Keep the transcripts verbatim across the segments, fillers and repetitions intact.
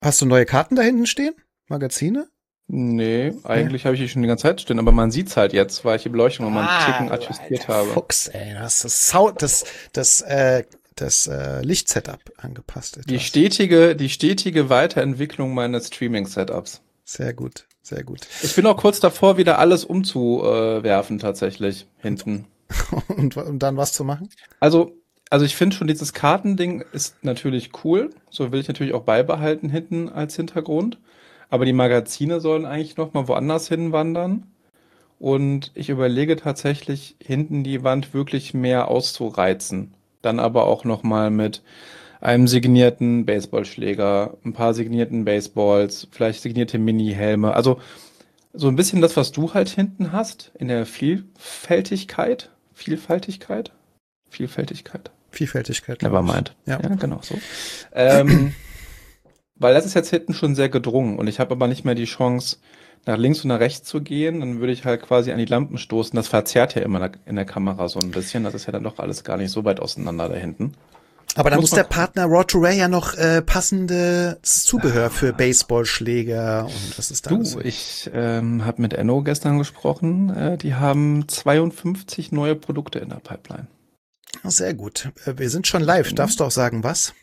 Hast du neue Karten da hinten stehen? Magazine? Nee, eigentlich ja. habe ich die schon die ganze Zeit stehen, aber man sieht's halt jetzt, weil ich die Beleuchtung nochmal ah, einen Ticken adjustiert habe. Fuchs, ey, du hast das Sound, das, das, äh, das äh, Lichtsetup angepasst. Etwas. Die stetige, die stetige Weiterentwicklung meines Streaming-Setups. Sehr gut, sehr gut. Ich bin auch kurz davor, wieder alles umzuwerfen tatsächlich, hinten. und, und dann was zu machen? Also, also ich finde schon, dieses Kartending ist natürlich cool. So will ich natürlich auch beibehalten hinten als Hintergrund. Aber die Magazine sollen eigentlich noch mal woanders hinwandern. Und ich überlege tatsächlich, hinten die Wand wirklich mehr auszureizen. Dann aber auch noch mal mit einem signierten Baseballschläger, ein paar signierten Baseballs, vielleicht signierte Mini-Helme. Also so ein bisschen das, was du halt hinten hast, in der Vielfältigkeit. Vielfältigkeit? Vielfältigkeit. Vielfältigkeit. Nevermind. Ja. ja, genau so. ähm, weil das ist jetzt hinten schon sehr gedrungen und ich habe aber nicht mehr die Chance, nach links und nach rechts zu gehen. Dann würde ich halt quasi an die Lampen stoßen. Das verzerrt ja immer in der Kamera so ein bisschen. Das ist ja dann doch alles gar nicht so weit auseinander da hinten. Aber da muss, muss der Partner Road to Ray ja noch äh, passendes Zubehör ah. für Baseballschläger und was ist da? Du, so? ich ähm, habe mit Enno gestern gesprochen. Äh, die haben zweiundfünfzig neue Produkte in der Pipeline. Sehr gut. Wir sind schon live. Darfst du auch sagen, was?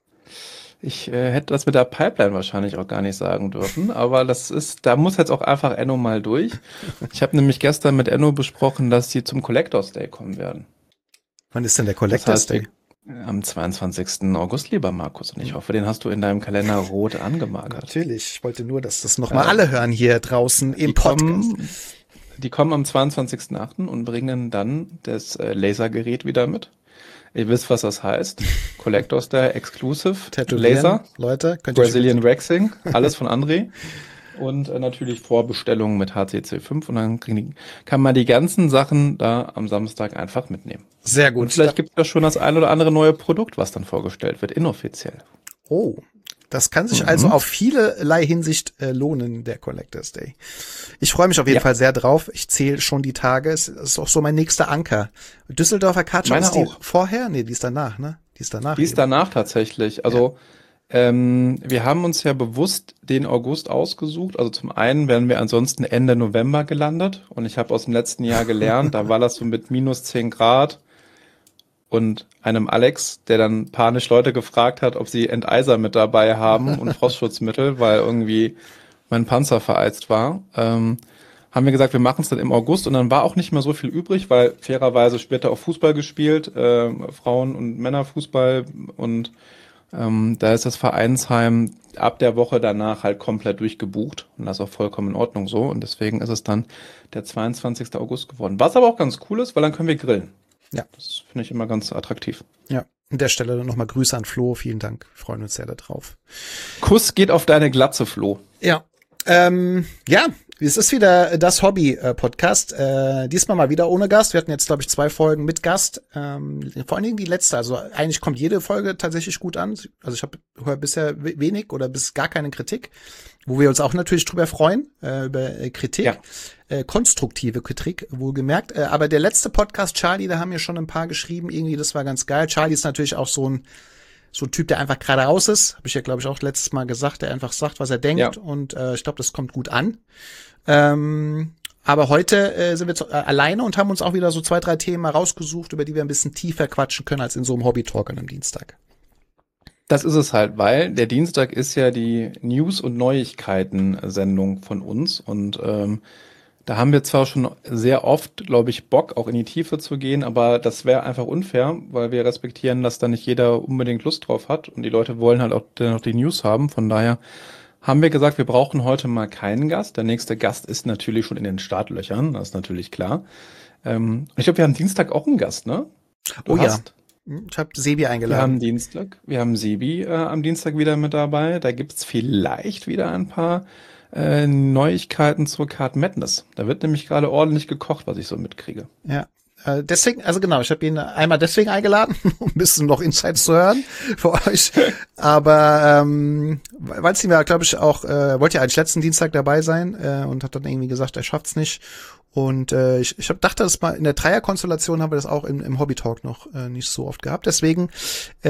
Ich äh, hätte das mit der Pipeline wahrscheinlich auch gar nicht sagen dürfen, aber das ist, da muss jetzt auch einfach Enno mal durch. Ich habe nämlich gestern mit Enno besprochen, dass sie zum Collectors Day kommen werden. Wann ist denn der Collectors das heißt, Day? Am zweiundzwanzigsten August, lieber Markus. Und ich hoffe, den hast du in deinem Kalender rot angemarkert. Natürlich. Ich wollte nur, dass das nochmal äh, alle hören hier draußen im Podcast. Kommen, die kommen am zweiundzwanzigsten achten und bringen dann das äh, Lasergerät wieder mit. Ihr wisst, was das heißt. Collectors Day, Exclusive, Laser, Leute, könnt Brazilian Waxing, alles von André. Und äh, natürlich Vorbestellungen mit H C C fünf. Und dann kriegen die, kann man die ganzen Sachen da am Samstag einfach mitnehmen. Sehr gut. Und vielleicht gibt es ja schon das ein oder andere neue Produkt, was dann vorgestellt wird, inoffiziell. Oh, das kann sich mhm. also auf vielerlei Hinsicht äh, lohnen, der Collectors Day. Ich freue mich auf jeden ja. Fall sehr drauf. Ich zähle schon die Tage. Es ist auch so mein nächster Anker. Düsseldorfer Cardshop, ist die auch vorher? Nee, die ist danach, ne? Die ist danach. Die ist eben. danach tatsächlich. Also ja. ähm, wir haben uns ja bewusst den August ausgesucht. Also zum einen wären wir ansonsten Ende November gelandet. Und ich habe aus dem letzten Jahr gelernt, da war das so mit minus zehn Grad. Und einem Alex, der dann panisch Leute gefragt hat, ob sie Enteiser mit dabei haben und Frostschutzmittel, weil irgendwie mein Panzer vereizt war, ähm, haben wir gesagt, wir machen es dann im August. Und dann war auch nicht mehr so viel übrig, weil fairerweise später auch Fußball gespielt, äh, Frauen- und Männerfußball. Und ähm, da ist das Vereinsheim ab der Woche danach halt komplett durchgebucht. Und das ist auch vollkommen in Ordnung so. Und deswegen ist es dann der zweiundzwanzigsten August geworden. Was aber auch ganz cool ist, weil dann können wir grillen. Ja. Das finde ich immer ganz attraktiv. Ja, an der Stelle nochmal Grüße an Flo. Vielen Dank. Wir freuen uns sehr darauf. Kuss geht auf deine Glatze, Flo. Ja. Ähm, ja, es ist wieder das Hobby-Podcast. Äh, diesmal mal wieder ohne Gast. Wir hatten jetzt, glaube ich, zwei Folgen mit Gast. Ähm, vor allen Dingen die letzte. Also eigentlich kommt jede Folge tatsächlich gut an. Also ich habe höre bisher wenig oder bis gar keine Kritik. Wo wir uns auch natürlich drüber freuen, äh, über äh, Kritik. Ja. Äh, konstruktive Kritik, wohlgemerkt. Äh, aber der letzte Podcast, Charlie, da haben mir schon ein paar geschrieben. Irgendwie, das war ganz geil. Charlie ist natürlich auch so ein so ein Typ, der einfach gerade raus ist. Habe ich ja, glaube ich, auch letztes Mal gesagt, der einfach sagt, was er denkt. Ja. Und äh, ich glaube, das kommt gut an. Ähm, aber heute äh, sind wir zu, äh, alleine und haben uns auch wieder so zwei, drei Themen mal rausgesucht, über die wir ein bisschen tiefer quatschen können als in so einem Hobby-Talk an einem Dienstag. Das ist es halt, weil der Dienstag ist ja die News- und Neuigkeiten-Sendung von uns. Und ähm, da haben wir zwar schon sehr oft, glaube ich, Bock, auch in die Tiefe zu gehen, aber das wäre einfach unfair, weil wir respektieren, dass da nicht jeder unbedingt Lust drauf hat. Und die Leute wollen halt auch noch die News haben. Von daher haben wir gesagt, wir brauchen heute mal keinen Gast. Der nächste Gast ist natürlich schon in den Startlöchern, das ist natürlich klar. Ähm, ich glaube, wir haben Dienstag auch einen Gast, ne? Du oh hast, ja, ich habe Sebi eingeladen. Wir haben Dienstag, wir haben Sebi äh, am Dienstag wieder mit dabei. Da gibt's vielleicht wieder ein paar äh, Neuigkeiten zur Card Madness. Da wird nämlich gerade ordentlich gekocht, was ich so mitkriege. Ja. Deswegen, also genau, ich habe ihn einmal deswegen eingeladen, um ein bisschen noch Insights zu hören für euch. Aber ähm, weil es ihm ja, glaube ich, auch, äh, wollte ja eigentlich letzten Dienstag dabei sein äh, und hat dann irgendwie gesagt, er schafft's nicht. Und äh, ich, ich hab, dachte, das mal in der Dreierkonstellation haben wir das auch im, im Hobby-Talk noch äh, nicht so oft gehabt. Deswegen, äh, ja,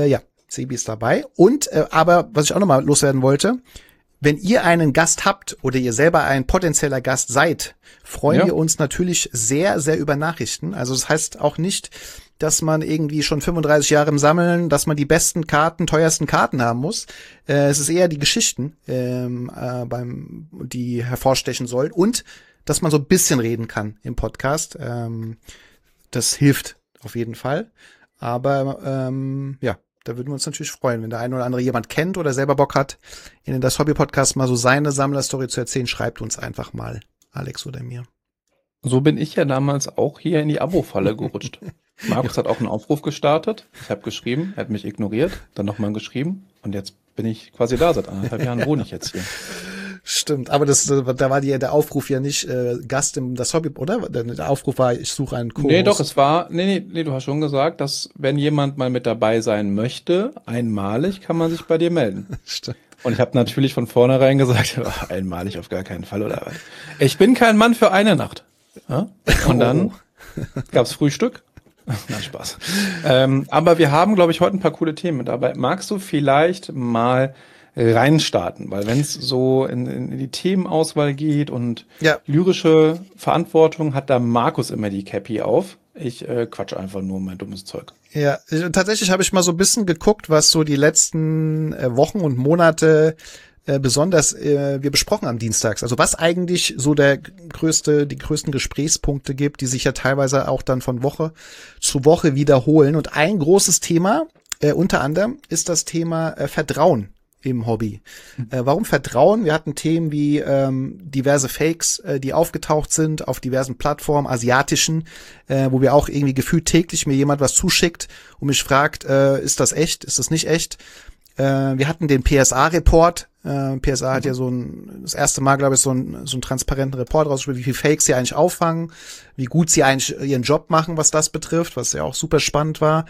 Sebi ist dabei. Und, äh, aber, was ich auch nochmal loswerden wollte, wenn ihr einen Gast habt oder ihr selber ein potenzieller Gast seid, freuen Ja. wir uns natürlich sehr, sehr über Nachrichten. Also das heißt auch nicht, dass man irgendwie schon fünfunddreißig Jahre im Sammeln, dass man die besten Karten, teuersten Karten haben muss. Äh, es ist eher die Geschichten, ähm, äh, beim, die hervorstechen sollen und dass man so ein bisschen reden kann im Podcast. Ähm, das hilft auf jeden Fall. Aber ähm, ja, da würden wir uns natürlich freuen, wenn der eine oder andere jemand kennt oder selber Bock hat, in das Hobby-Podcast mal so seine Sammlerstory zu erzählen, schreibt uns einfach mal, Alex oder mir. So bin ich ja damals auch hier in die Abo-Falle gerutscht. Markus hat auch einen Aufruf gestartet. Ich habe geschrieben, er hat mich ignoriert, dann nochmal geschrieben und jetzt bin ich quasi da. Seit anderthalb Jahren wohne ich jetzt hier. Stimmt, aber das, da war die, der Aufruf ja nicht äh, Gast im das Hobby, oder? Der Aufruf war, ich suche einen Co-Host. Nee, doch, es war, nee, nee, nee, du hast schon gesagt, dass wenn jemand mal mit dabei sein möchte, einmalig, kann man sich bei dir melden. Stimmt. Und ich habe natürlich von vornherein gesagt, ach, einmalig auf gar keinen Fall, oder was? Ich bin kein Mann für eine Nacht. Ja? Und dann Oh. gab's Frühstück. Na, Spaß. Ähm, aber wir haben, glaube ich, heute ein paar coole Themen mit dabei. Magst du vielleicht mal reinstarten? Weil wenn es so in, in die Themenauswahl geht und Ja. lyrische Verantwortung, hat da Markus immer die Cappy auf. Ich äh, quatsch einfach nur mein dummes Zeug. Ja, ich- tatsächlich habe ich mal so ein bisschen geguckt, was so die letzten äh, Wochen und Monate äh, besonders äh, wir besprochen haben dienstags. Also was eigentlich so der größte, die größten Gesprächspunkte gibt, die sich ja teilweise auch dann von Woche zu Woche wiederholen. Und ein großes Thema, äh, unter anderem, ist das Thema äh, Vertrauen im Hobby. Äh, warum Vertrauen? Wir hatten Themen wie ähm, diverse Fakes, äh, die aufgetaucht sind auf diversen Plattformen, asiatischen, äh, wo wir auch irgendwie gefühlt täglich mir jemand was zuschickt und mich fragt, äh, ist das echt, ist das nicht echt? Äh, wir hatten den P S A-Report. Äh, P S A hat ja so ein, das erste Mal, glaube ich, so, ein, so einen transparenten Report rausgespielt, wie viel Fakes sie eigentlich auffangen, wie gut sie eigentlich ihren Job machen, was das betrifft, was ja auch super spannend war.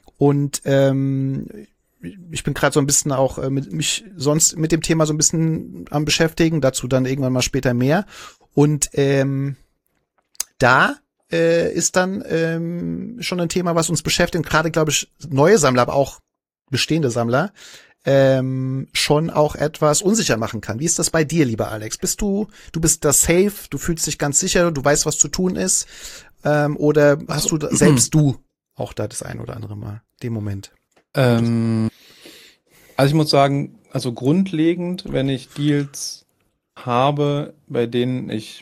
Und ähm, ich bin gerade so ein bisschen auch äh, mit mich sonst mit dem Thema so ein bisschen am beschäftigen, dazu dann irgendwann mal später mehr. Und ähm, da äh, ist dann ähm, schon ein Thema, was uns beschäftigt, und gerade, glaube ich, neue Sammler, aber auch bestehende Sammler, ähm, schon auch etwas unsicher machen kann. Wie ist das bei dir, lieber Alex? Bist du, du bist da safe, du fühlst dich ganz sicher, du weißt, was zu tun ist, ähm, oder hast du da, selbst du auch da das ein oder andere Mal, den Moment? Ähm, also ich muss sagen, also grundlegend, wenn ich Deals habe, bei denen ich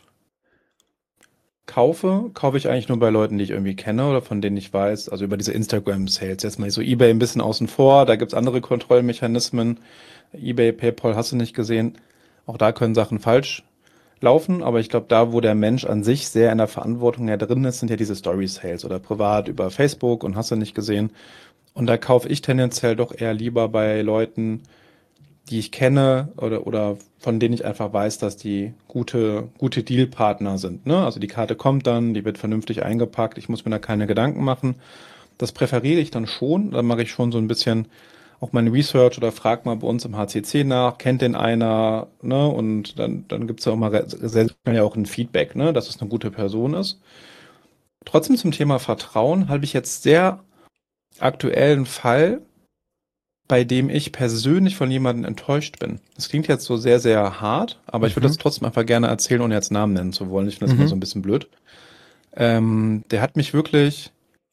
kaufe, kaufe ich eigentlich nur bei Leuten, die ich irgendwie kenne oder von denen ich weiß, also über diese Instagram-Sales. Jetzt mal so eBay ein bisschen außen vor, da gibt's andere Kontrollmechanismen. eBay, PayPal hast du nicht gesehen. Auch da können Sachen falsch laufen, aber ich glaube, da, wo der Mensch an sich sehr in der Verantwortung ja drin ist, sind ja diese Story-Sales oder privat über Facebook und hast du nicht gesehen. Und da kaufe ich tendenziell doch eher lieber bei Leuten, die ich kenne oder, oder von denen ich einfach weiß, dass die gute, gute Dealpartner sind. Ne? Also die Karte kommt dann, die wird vernünftig eingepackt, ich muss mir da keine Gedanken machen. Das präferiere ich dann schon. Dann mache ich schon so ein bisschen auch meine Research oder frag mal bei uns im H C C nach, kennt den einer, ne? Und dann, dann gibt's ja auch mal re- sehr schnell ja auch ein Feedback, ne? Dass es eine gute Person ist. Trotzdem zum Thema Vertrauen habe ich jetzt sehr aktuellen Fall, bei dem ich persönlich von jemandem enttäuscht bin. Das klingt jetzt so sehr, sehr hart, aber ich würde Mhm. das trotzdem einfach gerne erzählen, ohne jetzt Namen nennen zu wollen. Ich finde das Mhm. immer so ein bisschen blöd. Ähm, der hat mich wirklich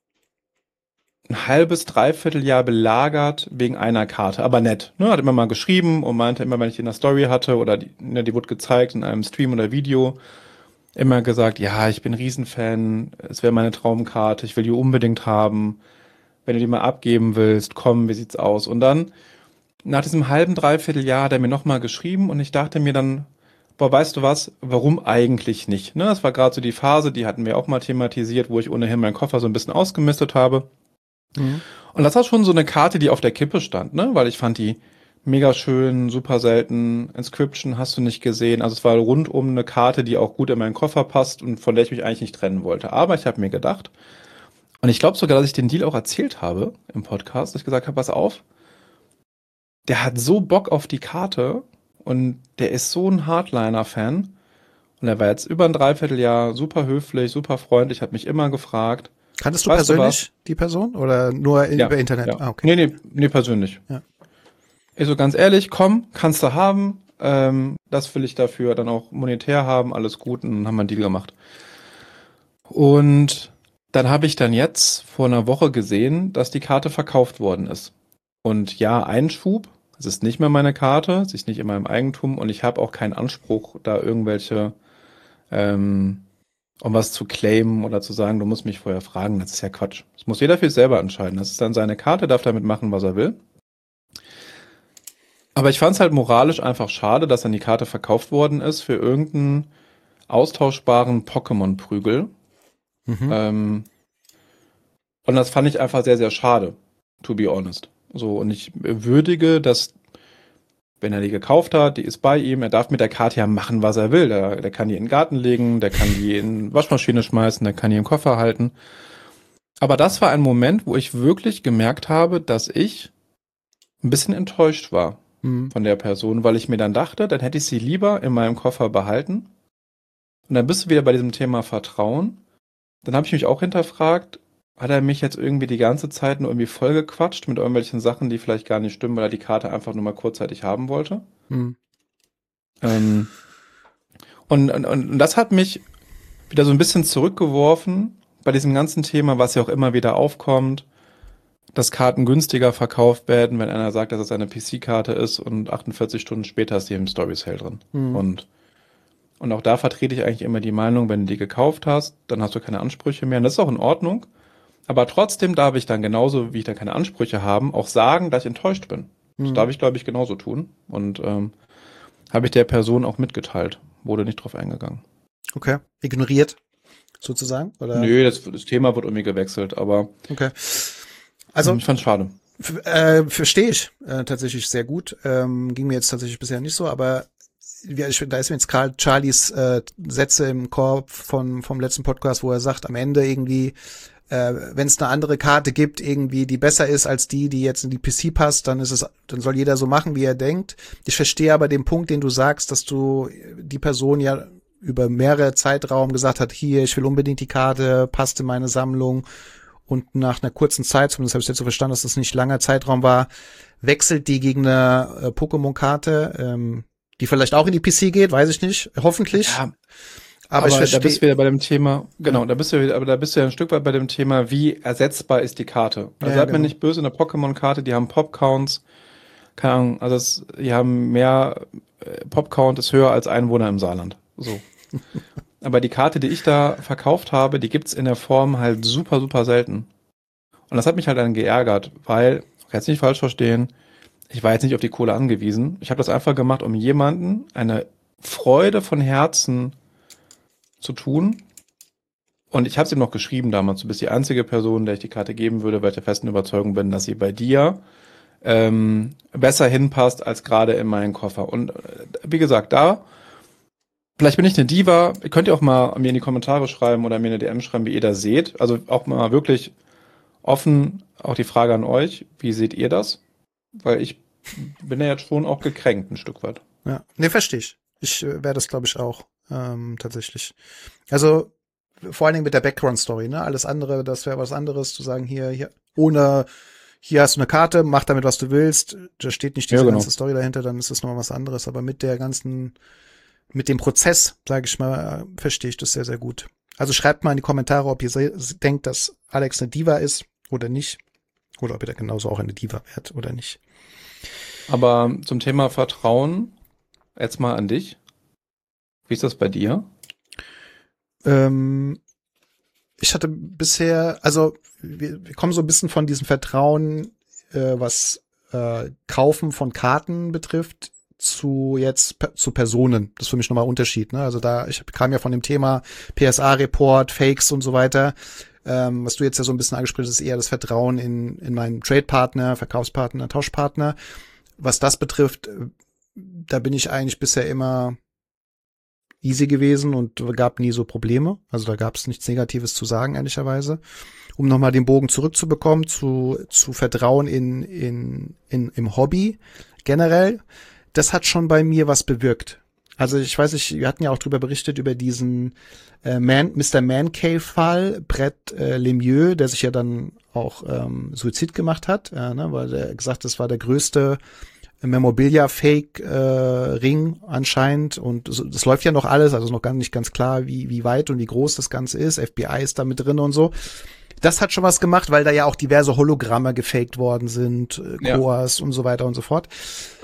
ein halbes, dreiviertel Jahr belagert wegen einer Karte, aber nett. Ne? Hat immer mal geschrieben und meinte immer, wenn ich die in der Story hatte oder die, ne, die wurde gezeigt in einem Stream oder Video, immer gesagt, ja, ich bin Riesenfan, es wäre meine Traumkarte, ich will die unbedingt haben. Wenn du die mal abgeben willst, komm, wie sieht's aus? Und dann, nach diesem halben, dreiviertel Jahr, hat er mir nochmal geschrieben und ich dachte mir dann, boah, weißt du was, warum eigentlich nicht? Ne? Das war gerade so die Phase, die hatten wir auch mal thematisiert, wo ich ohnehin meinen Koffer so ein bisschen ausgemistet habe. Mhm. Und das war schon so eine Karte, die auf der Kippe stand, ne? Weil ich fand die mega schön, super selten. Inscription hast du nicht gesehen. Also es war rundum eine Karte, die auch gut in meinen Koffer passt und von der ich mich eigentlich nicht trennen wollte. Aber ich habe mir gedacht, und ich glaube sogar, dass ich den Deal auch erzählt habe im Podcast, dass ich gesagt habe, pass auf, der hat so Bock auf die Karte und der ist so ein Hardliner-Fan. Und er war jetzt über ein Dreivierteljahr super höflich, super freundlich, hat mich immer gefragt. Kanntest du Weißt du persönlich die Person oder nur in, Ja, über Internet? ja. Ah, okay. Nee, nee, nee, persönlich. Ja. Ich so ganz ehrlich, komm, kannst du haben. Ähm, das will ich dafür dann auch monetär haben, alles gut. Und dann haben wir einen Deal gemacht. Und dann habe ich dann jetzt vor einer Woche gesehen, dass die Karte verkauft worden ist. Und ja, Einschub, es ist nicht mehr meine Karte, sie ist nicht in meinem Eigentum und ich habe auch keinen Anspruch, da irgendwelche, ähm, um was zu claimen oder zu sagen, du musst mich vorher fragen, das ist ja Quatsch. Das muss jeder für sich selber entscheiden. Das ist dann seine Karte, darf damit machen, was er will. Aber ich fand es halt moralisch einfach schade, dass dann die Karte verkauft worden ist für irgendeinen austauschbaren Pokémon-Prügel. Mhm. Ähm, und das fand ich einfach sehr, sehr schade, to be honest. So, und ich würdige, dass, wenn er die gekauft hat, die ist bei ihm, er darf mit der Karte ja machen, was er will. Der, der kann die in den Garten legen, der kann die in die Waschmaschine schmeißen, der kann die im Koffer halten. Aber das war ein Moment, wo ich wirklich gemerkt habe, dass ich ein bisschen enttäuscht war Mhm. von der Person, weil ich mir dann dachte, dann hätte ich sie lieber in meinem Koffer behalten. Und dann bist du wieder bei diesem Thema Vertrauen. Dann habe ich mich auch hinterfragt, hat er mich jetzt irgendwie die ganze Zeit nur irgendwie vollgequatscht mit irgendwelchen Sachen, die vielleicht gar nicht stimmen, weil er die Karte einfach nur mal kurzzeitig haben wollte? Mhm. Ähm, und, und, und das hat mich wieder so ein bisschen zurückgeworfen bei diesem ganzen Thema, was ja auch immer wieder aufkommt, dass Karten günstiger verkauft werden, wenn einer sagt, dass es eine P C-Karte ist und achtundvierzig Stunden später ist die im Story Sale drin. Mhm. Und, und auch da vertrete ich eigentlich immer die Meinung, wenn du die gekauft hast, dann hast du keine Ansprüche mehr. Und das ist auch in Ordnung. Aber trotzdem darf ich dann genauso, wie ich dann keine Ansprüche habe, auch sagen, dass ich enttäuscht bin. Das Mhm. darf ich, glaube ich, genauso tun. Und ähm, habe ich der Person auch mitgeteilt. Wurde nicht drauf eingegangen. Okay. Ignoriert, sozusagen? Oder? Nö, das, das Thema wird irgendwie gewechselt, aber Okay. Also, ich fand's schade. f- äh, verstehe ich äh, tatsächlich sehr gut. Ähm, ging mir jetzt tatsächlich bisher nicht so, aber ja, ich, da ist mir jetzt gerade Charlies äh, Sätze im Kopf von, vom letzten Podcast, wo er sagt, am Ende irgendwie, äh, wenn es eine andere Karte gibt, irgendwie, die besser ist als die, die jetzt in die P C passt, dann ist es, dann soll jeder so machen, wie er denkt. Ich verstehe aber den Punkt, den du sagst, dass du die Person ja über mehrere Zeitraum gesagt hat, hier, ich will unbedingt die Karte, passt in meine Sammlung. Und nach einer kurzen Zeit, zumindest habe ich jetzt so verstanden, dass das nicht langer Zeitraum war, wechselt die gegen eine äh, Pokémon-Karte, ähm, die vielleicht auch in die P C geht, weiß ich nicht, hoffentlich. Ja, aber, ich aber da verstehe. bist du wieder bei dem Thema, genau, da bist du wieder, aber da bist du ja ein Stück weit bei dem Thema, wie ersetzbar ist die Karte. Also Ja, seid genau. mir nicht böse, eine Pokémon-Karte, die haben Pop-Counts, keine Ahnung, also es, die haben mehr, äh, Pop-Count ist höher als Einwohner im Saarland. So. Aber die Karte, die ich da verkauft habe, die gibt's in der Form halt super, super selten. Und das hat mich halt dann geärgert, weil, jetzt nicht falsch verstehen, ich war jetzt nicht auf die Kohle angewiesen. Ich habe das einfach gemacht, um jemanden eine Freude von Herzen zu tun. Und ich habe es ihm noch geschrieben damals, du bist die einzige Person, der ich die Karte geben würde, weil ich der festen Überzeugung bin, dass sie bei dir ähm, besser hinpasst als gerade in meinen Koffer. Und äh, wie gesagt, da, vielleicht bin ich eine Diva, könnt ihr auch mal mir in die Kommentare schreiben oder mir eine D M schreiben, wie ihr das seht. Also auch mal wirklich offen, auch die Frage an euch, wie seht ihr das? Weil ich bin ja jetzt schon auch gekränkt ein Stück weit. Ja, nee, verstehe ich. Ich äh, wäre das, glaube ich, auch, ähm, tatsächlich. Also, vor allen Dingen mit der Background-Story, ne? Alles andere, das wäre was anderes, zu sagen, hier, hier, ohne, hier hast du eine Karte, mach damit, was du willst, da steht nicht diese Ja, genau. ganze Story dahinter, dann ist das nochmal was anderes. Aber mit der ganzen, mit dem Prozess, sage ich mal, äh, verstehe ich das sehr, sehr gut. Also schreibt mal in die Kommentare, ob ihr se- denkt, dass Alex eine Diva ist oder nicht. Oder ob ihr da genauso auch eine Diva wärt oder nicht. Aber zum Thema Vertrauen, jetzt mal an dich. Wie ist das bei dir? Ähm, ich hatte bisher, also wir, wir kommen so ein bisschen von diesem Vertrauen, äh, was äh, Kaufen von Karten betrifft, zu jetzt pe- zu Personen. Das ist für mich nochmal ein Unterschied. Ne? Also da, ich kam ja von dem Thema P S A-Report, Fakes und so weiter. Ähm, was du jetzt ja so ein bisschen angesprochen hast, ist eher das Vertrauen in, in meinen Trade-Partner, Verkaufspartner, Tauschpartner. Was das betrifft, äh, da bin ich eigentlich bisher immer easy gewesen und gab nie so Probleme. Also da gab es nichts Negatives zu sagen, ehrlicherweise. Um nochmal den Bogen zurückzubekommen, zu, zu Vertrauen in, in, in, im Hobby generell, das hat schon bei mir was bewirkt. Also ich weiß nicht, wir hatten ja auch drüber berichtet, über diesen äh, Man, Mister Man Cave-Fall, Brett äh, Lemieux, der sich ja dann auch ähm, Suizid gemacht hat, äh, ne, weil er gesagt, das war der größte Memorabilia-Fake-Ring äh, anscheinend und so, das läuft ja noch alles, also noch gar nicht ganz klar, wie wie weit und wie groß das Ganze ist. F B I ist da mit drin und so. Das hat schon was gemacht, weil da ja auch diverse Hologramme gefaked worden sind, äh, Ja. Koas und so weiter und so fort.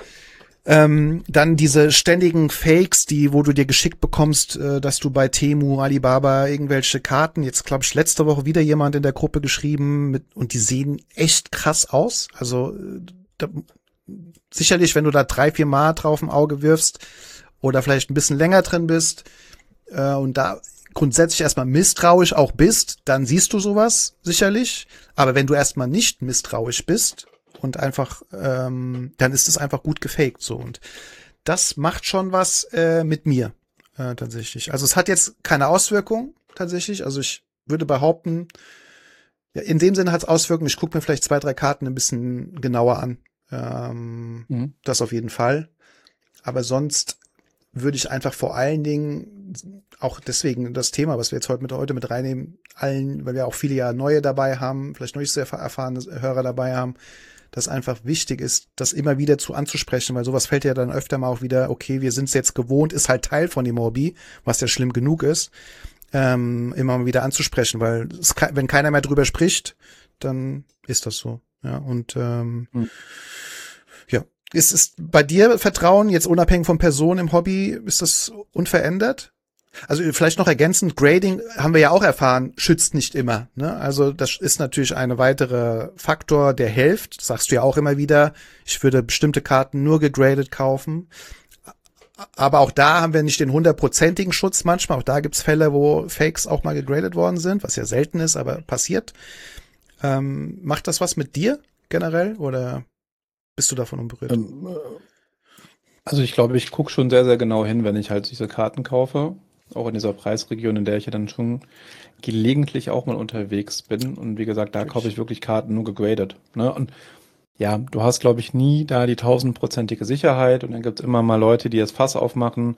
Ähm, dann diese ständigen Fakes, die, wo du dir geschickt bekommst, äh, dass du bei Temu, Alibaba irgendwelche Karten, jetzt glaube ich letzte Woche wieder jemand in der Gruppe geschrieben, mit, und die sehen echt krass aus. Also äh, da, sicherlich, wenn du da drei, vier Mal drauf im Auge wirfst oder vielleicht ein bisschen länger drin bist äh, und da grundsätzlich erstmal misstrauisch auch bist, dann siehst du sowas sicherlich. Aber wenn du erstmal nicht misstrauisch bist und einfach, ähm, dann ist es einfach gut gefaked so. Und das macht schon was äh, mit mir äh, tatsächlich. Also es hat jetzt keine Auswirkung tatsächlich. Also ich würde behaupten, ja, in dem Sinne hat es Auswirkungen. Ich gucke mir vielleicht zwei, drei Karten ein bisschen genauer an. Ähm, Mhm. Das auf jeden Fall. Aber sonst würde ich einfach vor allen Dingen auch deswegen das Thema, was wir jetzt heute mit heute mit reinnehmen, allen, weil wir auch viele ja neue dabei haben, vielleicht noch nicht sehr erfahrene Hörer dabei haben, dass einfach wichtig ist, das immer wieder zu anzusprechen, weil sowas fällt ja dann öfter mal auch wieder, okay, wir sind es jetzt gewohnt, ist halt Teil von dem Hobby, was ja schlimm genug ist, ähm, immer mal wieder anzusprechen, weil es, wenn keiner mehr drüber spricht, dann ist das so. Ja, und ähm, Mhm. ja. Ist es bei dir Vertrauen, jetzt unabhängig von Personen im Hobby, ist das unverändert? Also vielleicht noch ergänzend, Grading haben wir ja auch erfahren, schützt nicht immer. Ne? Also das ist natürlich ein weiterer Faktor, der hilft. Das sagst du ja auch immer wieder. Ich würde bestimmte Karten nur gegradet kaufen. Aber auch da haben wir nicht den hundertprozentigen Schutz manchmal. Auch da gibt's Fälle, wo Fakes auch mal gegradet worden sind, was ja selten ist, aber passiert. Ähm, macht das was mit dir generell oder bist du davon unberührt? Ähm, Also ich glaube, ich gucke schon sehr, sehr genau hin, wenn ich halt diese Karten kaufe. Auch in dieser Preisregion, in der ich ja dann schon gelegentlich auch mal unterwegs bin. Und wie gesagt, da kaufe ich wirklich Karten nur gegradet. Ne? Und ja, du hast, glaube ich, nie da die tausendprozentige Sicherheit. Und dann gibt es immer mal Leute, die das Fass aufmachen.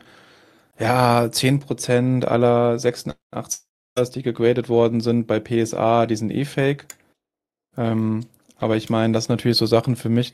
Ja, zehn Prozent aller sechsundachtzig, die gegradet worden sind bei P S A, die sind eh fake. Ähm, aber ich meine, das sind natürlich so Sachen für mich.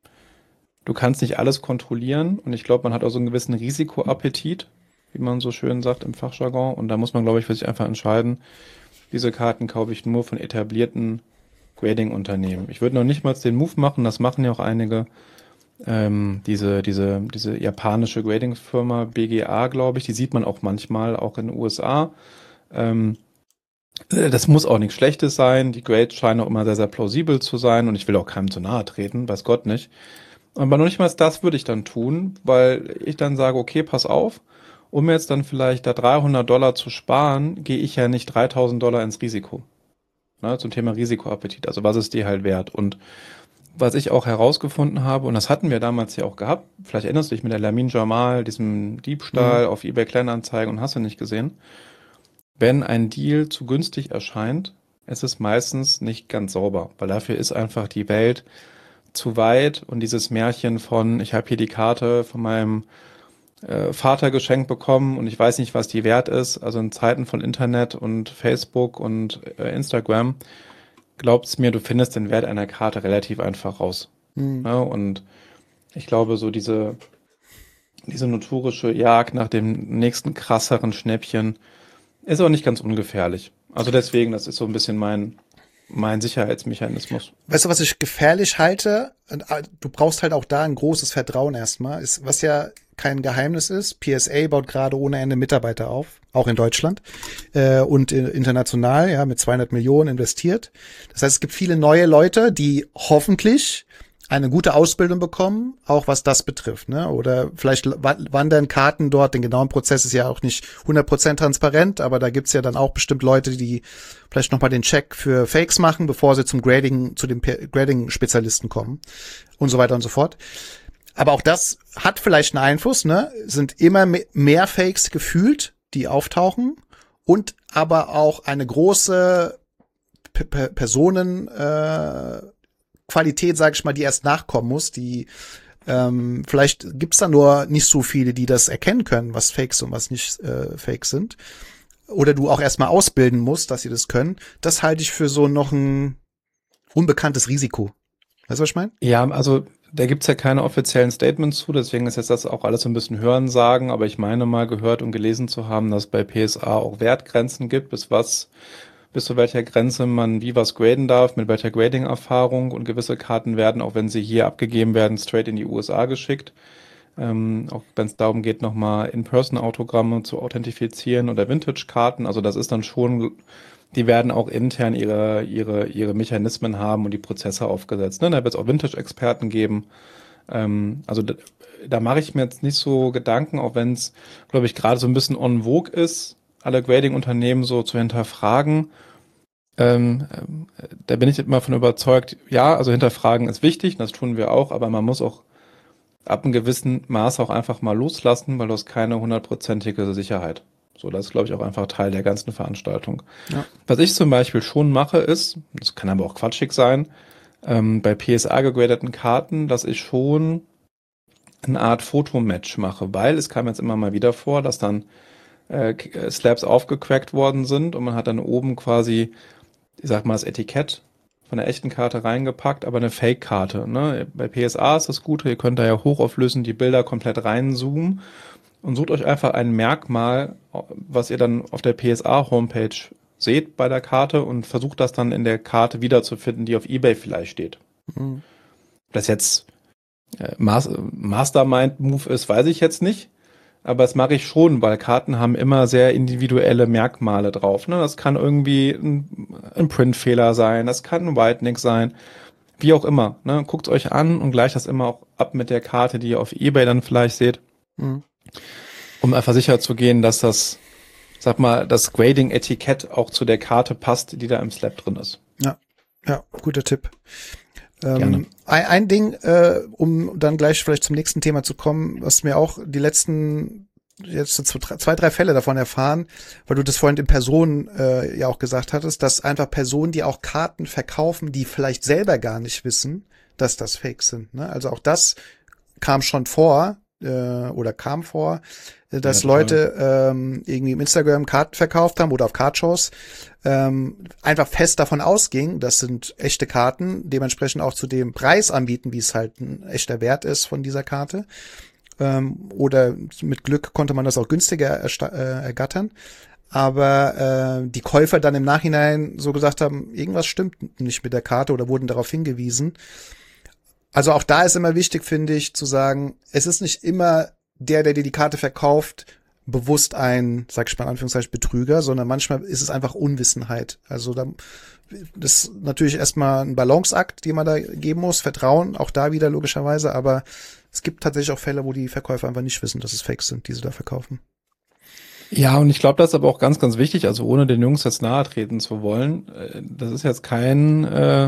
Du kannst nicht alles kontrollieren und ich glaube, man hat auch so einen gewissen Risikoappetit, wie man so schön sagt im Fachjargon. Und da muss man, glaube ich, für sich einfach entscheiden, diese Karten kaufe ich nur von etablierten Grading-Unternehmen. Ich würde noch nicht mal den Move machen, das machen ja auch einige, ähm, diese, diese, diese japanische Grading-Firma B G A, glaube ich, die sieht man auch manchmal, auch in den U S A. Ähm, das muss auch nichts Schlechtes sein, die Grades scheinen auch immer sehr, sehr plausibel zu sein und ich will auch keinem zu nahe treten, weiß Gott nicht. Aber noch nicht mal das würde ich dann tun, weil ich dann sage, okay, pass auf, um jetzt dann vielleicht da dreihundert Dollar zu sparen, gehe ich ja nicht dreitausend Dollar ins Risiko. Ne, zum Thema Risikoappetit, also was ist dir halt wert? Und was ich auch herausgefunden habe, und das hatten wir damals ja auch gehabt, vielleicht erinnerst du dich mit der Lamin Jamal, diesem Diebstahl Mhm. auf eBay Kleinanzeigen und hast du nicht gesehen, wenn ein Deal zu günstig erscheint, ist es meistens nicht ganz sauber, weil dafür ist einfach die Welt zu weit und dieses Märchen von, ich habe hier die Karte von meinem äh, Vater geschenkt bekommen und ich weiß nicht, was die wert ist. Also in Zeiten von Internet und Facebook und äh, Instagram, glaubt's mir, du findest den Wert einer Karte relativ einfach raus. Mhm. Ja, und ich glaube, so diese, diese notorische Jagd nach dem nächsten krasseren Schnäppchen ist auch nicht ganz ungefährlich. Also deswegen, das ist so ein bisschen mein, mein Sicherheitsmechanismus. Weißt du, was ich gefährlich halte? Du brauchst halt auch da ein großes Vertrauen erstmal. Ist, was ja kein Geheimnis ist. P S A baut gerade ohne Ende Mitarbeiter auf, auch in Deutschland äh, und äh, international, ja, mit zweihundert Millionen investiert. Das heißt, es gibt viele neue Leute, die hoffentlich eine gute Ausbildung bekommen, auch was das betrifft, ne? Oder vielleicht wandern Karten dort, den genauen Prozess ist ja auch nicht hundert Prozent transparent, aber da gibt's ja dann auch bestimmt Leute, die vielleicht nochmal den Check für Fakes machen, bevor sie zum Grading, zu den Grading-Spezialisten kommen und so weiter und so fort. Aber auch das hat vielleicht einen Einfluss, ne? Sind immer mehr Fakes gefühlt, die auftauchen und aber auch eine große P- P- Personen, äh, Qualität, sage ich mal, die erst nachkommen muss, die Ähm, vielleicht gibt's da nur nicht so viele, die das erkennen können, was Fakes und was nicht äh, Fakes sind. Oder du auch erstmal ausbilden musst, dass sie das können. Das halte ich für so noch ein unbekanntes Risiko. Weißt du, was ich meine? Ja, also da gibt's ja keine offiziellen Statements zu, deswegen ist jetzt das auch alles so ein bisschen Hörensagen, aber ich meine mal gehört und gelesen zu haben, dass es bei P S A auch Wertgrenzen gibt, bis was, bis zu welcher Grenze man wie was graden darf, mit welcher Grading-Erfahrung, und gewisse Karten werden, auch wenn sie hier abgegeben werden, straight in die U S A geschickt. Ähm, auch wenn es darum geht, nochmal In-Person-Autogramme zu authentifizieren oder Vintage-Karten, also das ist dann schon, die werden auch intern ihre, ihre, ihre Mechanismen haben und die Prozesse aufgesetzt. Ne? Da wird es auch Vintage-Experten geben. Ähm, also da, da mache ich mir jetzt nicht so Gedanken, auch wenn es, glaube ich, gerade so ein bisschen en vogue ist, alle Grading-Unternehmen so zu hinterfragen. Ähm, ähm, da bin ich immer von überzeugt, ja, also hinterfragen ist wichtig, das tun wir auch, aber man muss auch ab einem gewissen Maß auch einfach mal loslassen, weil du hast keine hundertprozentige Sicherheit. So, das ist, glaube ich, auch einfach Teil der ganzen Veranstaltung. Ja. Was ich zum Beispiel schon mache, ist, das kann aber auch quatschig sein, ähm, bei P S A gegradeten Karten, dass ich schon eine Art Fotomatch mache, weil es kam jetzt immer mal wieder vor, dass dann äh, Slabs aufgecrackt worden sind und man hat dann oben quasi, ich sag mal, das Etikett von der echten Karte reingepackt, aber eine Fake-Karte. Ne? Bei P S A ist das Gute, ihr könnt da ja hochauflösend die Bilder komplett reinzoomen und sucht euch einfach ein Merkmal, was ihr dann auf der P S A-Homepage seht bei der Karte und versucht das dann in der Karte wiederzufinden, die auf eBay vielleicht steht. Mhm. Das jetzt äh, Mastermind-Move ist, weiß ich jetzt nicht. Aber das mache ich schon, weil Karten haben immer sehr individuelle Merkmale drauf. Ne? Das kann irgendwie ein, ein Printfehler sein, das kann ein Whitening sein, wie auch immer. Ne? Guckt euch an und gleicht das immer auch ab mit der Karte, die ihr auf eBay dann vielleicht seht, Mhm. um einfach sicher zu gehen, dass das, sag mal, das Grading-Etikett auch zu der Karte passt, die da im Slab drin ist. Ja, ja, guter Tipp. Gerne. Ähm, ein, ein Ding, äh, um dann gleich vielleicht zum nächsten Thema zu kommen, was mir auch die letzten jetzt so zwei, drei Fälle davon erfahren, weil du das vorhin in Person äh, ja auch gesagt hattest, dass einfach Personen, die auch Karten verkaufen, die vielleicht selber gar nicht wissen, dass das Fake sind. Ne? Also auch das kam schon vor äh, oder kam vor, äh, dass Ja, total. Leute ähm, irgendwie im Instagram Karten verkauft haben oder auf Cardshows, ähm, einfach fest davon ausging, das sind echte Karten, dementsprechend auch zu dem Preis anbieten, wie es halt ein echter Wert ist von dieser Karte. Ähm, oder mit Glück konnte man das auch günstiger ersta- äh, ergattern. Aber äh, die Käufer dann im Nachhinein so gesagt haben, irgendwas stimmt nicht mit der Karte oder wurden darauf hingewiesen. Also auch da ist immer wichtig, finde ich, zu sagen, es ist nicht immer der, der dir die Karte verkauft, bewusst ein, sag ich mal in Anführungszeichen, Betrüger, sondern manchmal ist es einfach Unwissenheit. Also da, das ist natürlich erstmal ein Balanceakt, den man da geben muss, Vertrauen, auch da wieder logischerweise, aber es gibt tatsächlich auch Fälle, wo die Verkäufer einfach nicht wissen, dass es Fakes sind, die sie da verkaufen. Ja, und ich glaube, das ist aber auch ganz, ganz wichtig, also ohne den Jungs jetzt nahe treten zu wollen, äh, das ist jetzt kein, äh,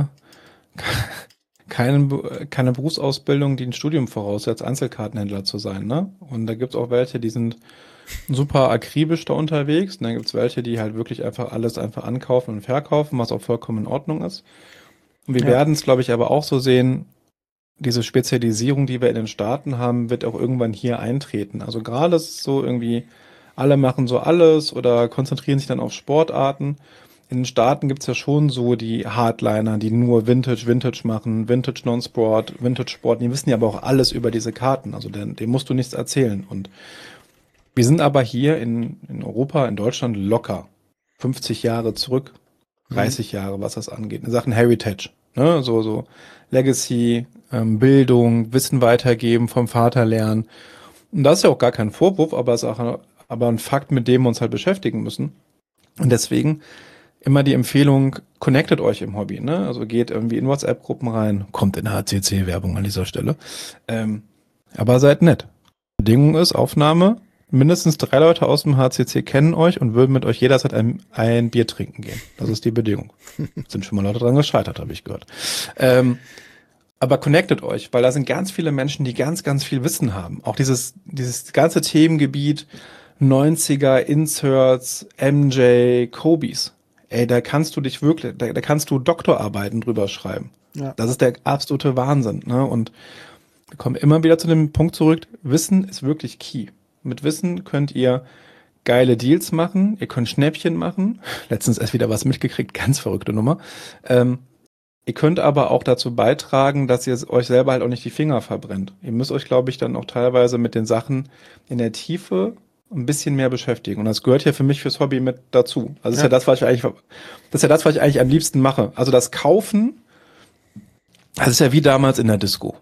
keine, keine Berufsausbildung, die ein Studium voraussetzt, Einzelkartenhändler zu sein, ne? Und da gibt's auch welche, die sind super akribisch da unterwegs, und dann gibt's welche, die halt wirklich einfach alles einfach ankaufen und verkaufen, was auch vollkommen in Ordnung ist. Und wir Ja. werden es, glaube ich, aber auch so sehen, diese Spezialisierung, die wir in den Staaten haben, wird auch irgendwann hier eintreten. Also gerade ist es so irgendwie, alle machen so alles oder konzentrieren sich dann auf Sportarten. In den Staaten gibt's ja schon so die Hardliner, die nur Vintage, Vintage machen, Vintage Non-Sport, Vintage Sport. Die wissen ja aber auch alles über diese Karten. Also dem, dem musst du nichts erzählen. Und wir sind aber hier in, in Europa, in Deutschland locker fünfzig Jahre zurück, dreißig Jahre, was das angeht. In Sachen Heritage, ne? So, so Legacy, ähm, Bildung, Wissen weitergeben, vom Vater lernen. Und das ist ja auch gar kein Vorwurf, aber es ist auch aber ein Fakt, mit dem wir uns halt beschäftigen müssen. Und deswegen immer die Empfehlung, connectet euch im Hobby, ne? Also geht irgendwie in WhatsApp-Gruppen rein, kommt in H C C-Werbung an dieser Stelle. Ähm, aber seid nett. Bedingung ist, Aufnahme, mindestens drei Leute aus dem H C C kennen euch und würden mit euch jederzeit ein, ein Bier trinken gehen. Das ist die Bedingung. Sind schon mal Leute dran gescheitert, habe ich gehört. Ähm, aber connectet euch, weil da sind ganz viele Menschen, die ganz, ganz viel Wissen haben. Auch dieses, dieses ganze Themengebiet neunziger, Inserts, M J, Kobe's. Ey, da kannst du dich wirklich, da, da kannst du Doktorarbeiten drüber schreiben. Ja. Das ist der absolute Wahnsinn, ne? Und Wir kommen immer wieder zu dem Punkt zurück, Wissen ist wirklich key. Mit Wissen könnt ihr geile Deals machen, ihr könnt Schnäppchen machen. Letztens erst wieder was mitgekriegt, ganz verrückte Nummer. Ähm, ihr könnt aber auch dazu beitragen, dass ihr euch selber halt auch nicht die Finger verbrennt. Ihr müsst euch, glaube ich, dann auch teilweise mit den Sachen in der Tiefe ein bisschen mehr beschäftigen. Und das gehört ja für mich fürs Hobby mit dazu. Also das ist ja das, was ich eigentlich, das ist ja das, was ich eigentlich am liebsten mache. Also das Kaufen, das ist ja wie damals in der Disco.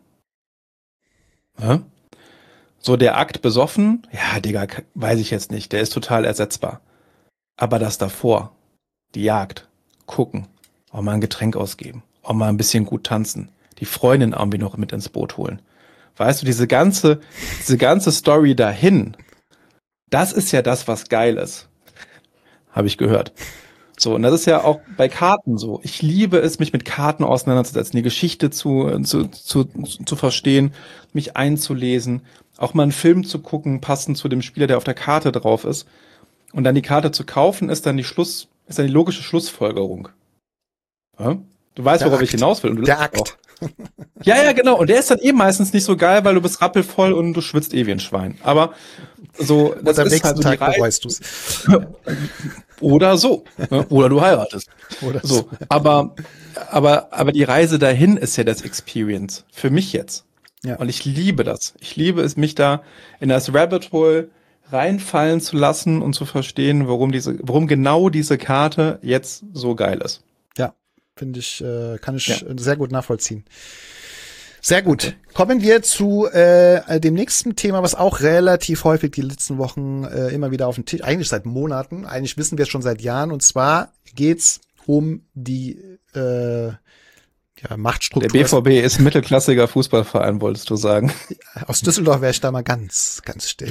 Ja? So der Akt besoffen, ja, Digga, weiß ich jetzt nicht, der ist total ersetzbar. Aber das davor, die Jagd, gucken, auch mal ein Getränk ausgeben, auch mal ein bisschen gut tanzen, die Freundin irgendwie noch mit ins Boot holen. Weißt du, diese ganze, diese ganze Story dahin, das ist ja das, was geil ist. Habe ich gehört. So, und das ist ja auch bei Karten so. Ich liebe es, mich mit Karten auseinanderzusetzen, die Geschichte zu, zu, zu, zu verstehen, mich einzulesen, auch mal einen Film zu gucken, passend zu dem Spieler, der auf der Karte drauf ist. Und dann die Karte zu kaufen, ist dann die Schluss, ist dann die logische Schlussfolgerung. Ja? Du weißt, Der worauf Akt. ich hinaus will. Und du Der lachst Akt. auch. Ja, ja, genau. Und der ist dann eh meistens nicht so geil, weil du bist rappelvoll und du schwitzt eh wie ein Schwein. Aber so, das Und am ist nächsten halt so die Tag Reise. bereust du's. Oder so. Ne? Oder du heiratest. Oder So. Aber, aber, aber die Reise dahin ist ja das Experience. Für mich jetzt. Ja. Und ich liebe das. Ich liebe es, mich da in das Rabbit Hole reinfallen zu lassen und zu verstehen, warum diese, warum genau diese Karte jetzt so geil ist. Ja, finde ich, äh, kann ich Ja. sehr gut nachvollziehen. Sehr gut. Okay. Kommen wir zu äh, dem nächsten Thema, was auch relativ häufig die letzten Wochen äh, immer wieder auf den Tisch, eigentlich seit Monaten, eigentlich wissen wir es schon seit Jahren, und zwar geht's um die äh, ja, Machtstruktur. Der B V B ist ein mittelklassiger Fußballverein, wolltest du sagen. Aus Düsseldorf wäre ich da mal ganz, ganz still.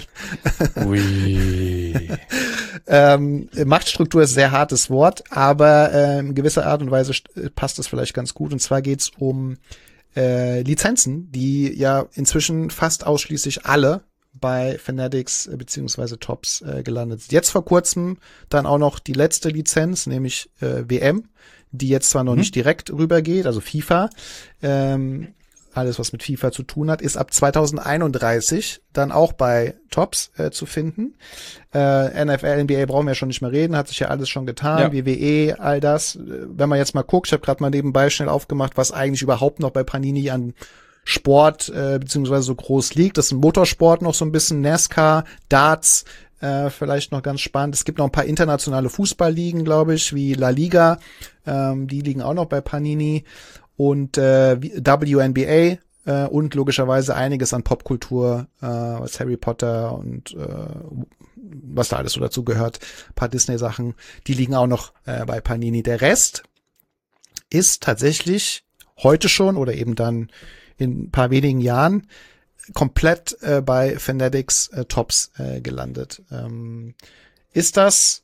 Ui. ähm, Machtstruktur ist ein sehr hartes Wort, aber äh, in gewisser Art und Weise passt es vielleicht ganz gut. Und zwar geht's um Äh, Lizenzen, die ja inzwischen fast ausschließlich alle bei Fanatics äh, beziehungsweise Tops äh, gelandet sind. Jetzt vor kurzem dann auch noch die letzte Lizenz, nämlich äh, W M, die jetzt zwar noch mhm. nicht direkt rübergeht, also FIFA, ähm, alles was mit FIFA zu tun hat, ist ab zweitausendeinunddreißig dann auch bei Tops äh, zu finden. Äh, N F L, N B A brauchen wir ja schon nicht mehr reden, hat sich ja alles schon getan, ja. W W E, all das. Wenn man jetzt mal guckt, ich habe gerade mal nebenbei schnell aufgemacht, was eigentlich überhaupt noch bei Panini an Sport äh, beziehungsweise so groß liegt. Das ist ein Motorsport noch so ein bisschen, NASCAR, Darts, äh, vielleicht noch ganz spannend. Es gibt noch ein paar internationale Fußballligen, glaube ich, wie La Liga, ähm, die liegen auch noch bei Panini. Und äh, W N B A äh, und logischerweise einiges an Popkultur, äh, was Harry Potter und äh, was da alles so dazu gehört, ein paar Disney-Sachen, die liegen auch noch äh, bei Panini. Der Rest ist tatsächlich heute schon oder eben dann in ein paar wenigen Jahren komplett äh, bei Fanatics äh, Tops äh, gelandet. Ähm, ist das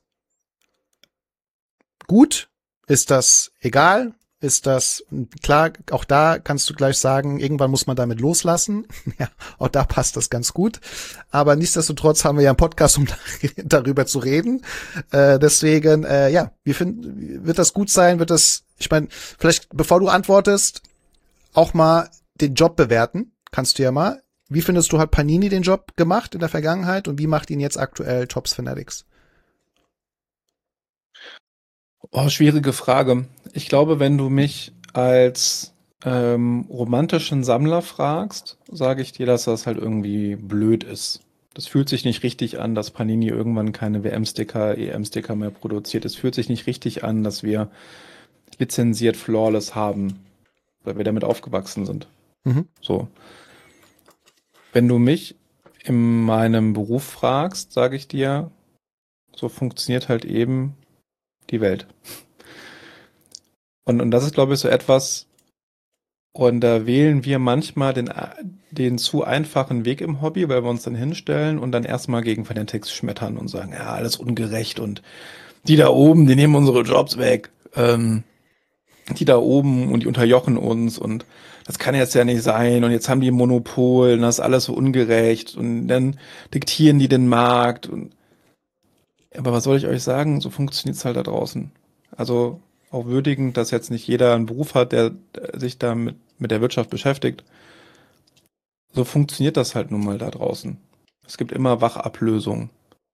gut? Ist das egal? Ist das, klar, auch da kannst du gleich sagen, irgendwann muss man damit loslassen. Ja, auch da passt das ganz gut. Aber nichtsdestotrotz haben wir ja einen Podcast, um darüber zu reden. Äh, deswegen, äh, ja, wie finden, wird das gut sein? Wird das, ich meine, vielleicht, bevor du antwortest, auch mal den Job bewerten. Kannst du ja mal. Wie findest du, hat Panini den Job gemacht in der Vergangenheit und wie macht ihn jetzt aktuell Tops Fanatics? Oh, schwierige Frage. Ich glaube, wenn du mich als ähm, romantischen Sammler fragst, sage ich dir, dass das halt irgendwie blöd ist. Das fühlt sich nicht richtig an, dass Panini irgendwann keine W M-Sticker, E M-Sticker mehr produziert. Es fühlt sich nicht richtig an, dass wir lizenziert Flawless haben, weil wir damit aufgewachsen sind. Mhm. So. Wenn du mich in meinem Beruf fragst, sage ich dir, so funktioniert halt eben die Welt. Und, und das ist, glaube ich, so etwas, und da wählen wir manchmal den, den zu einfachen Weg im Hobby, weil wir uns dann hinstellen und dann erstmal gegen Fanatics schmettern und sagen, ja, alles ungerecht und die da oben, die nehmen unsere Jobs weg. Ähm, die da oben und die unterjochen uns und das kann jetzt ja nicht sein und jetzt haben die ein Monopol und das ist alles so ungerecht und dann diktieren die den Markt und aber was soll ich euch sagen, so funktioniert's halt da draußen. Also auch würdigend, dass jetzt nicht jeder einen Beruf hat, der sich da mit, mit der Wirtschaft beschäftigt. So funktioniert das halt nun mal da draußen. Es gibt immer Wachablösungen.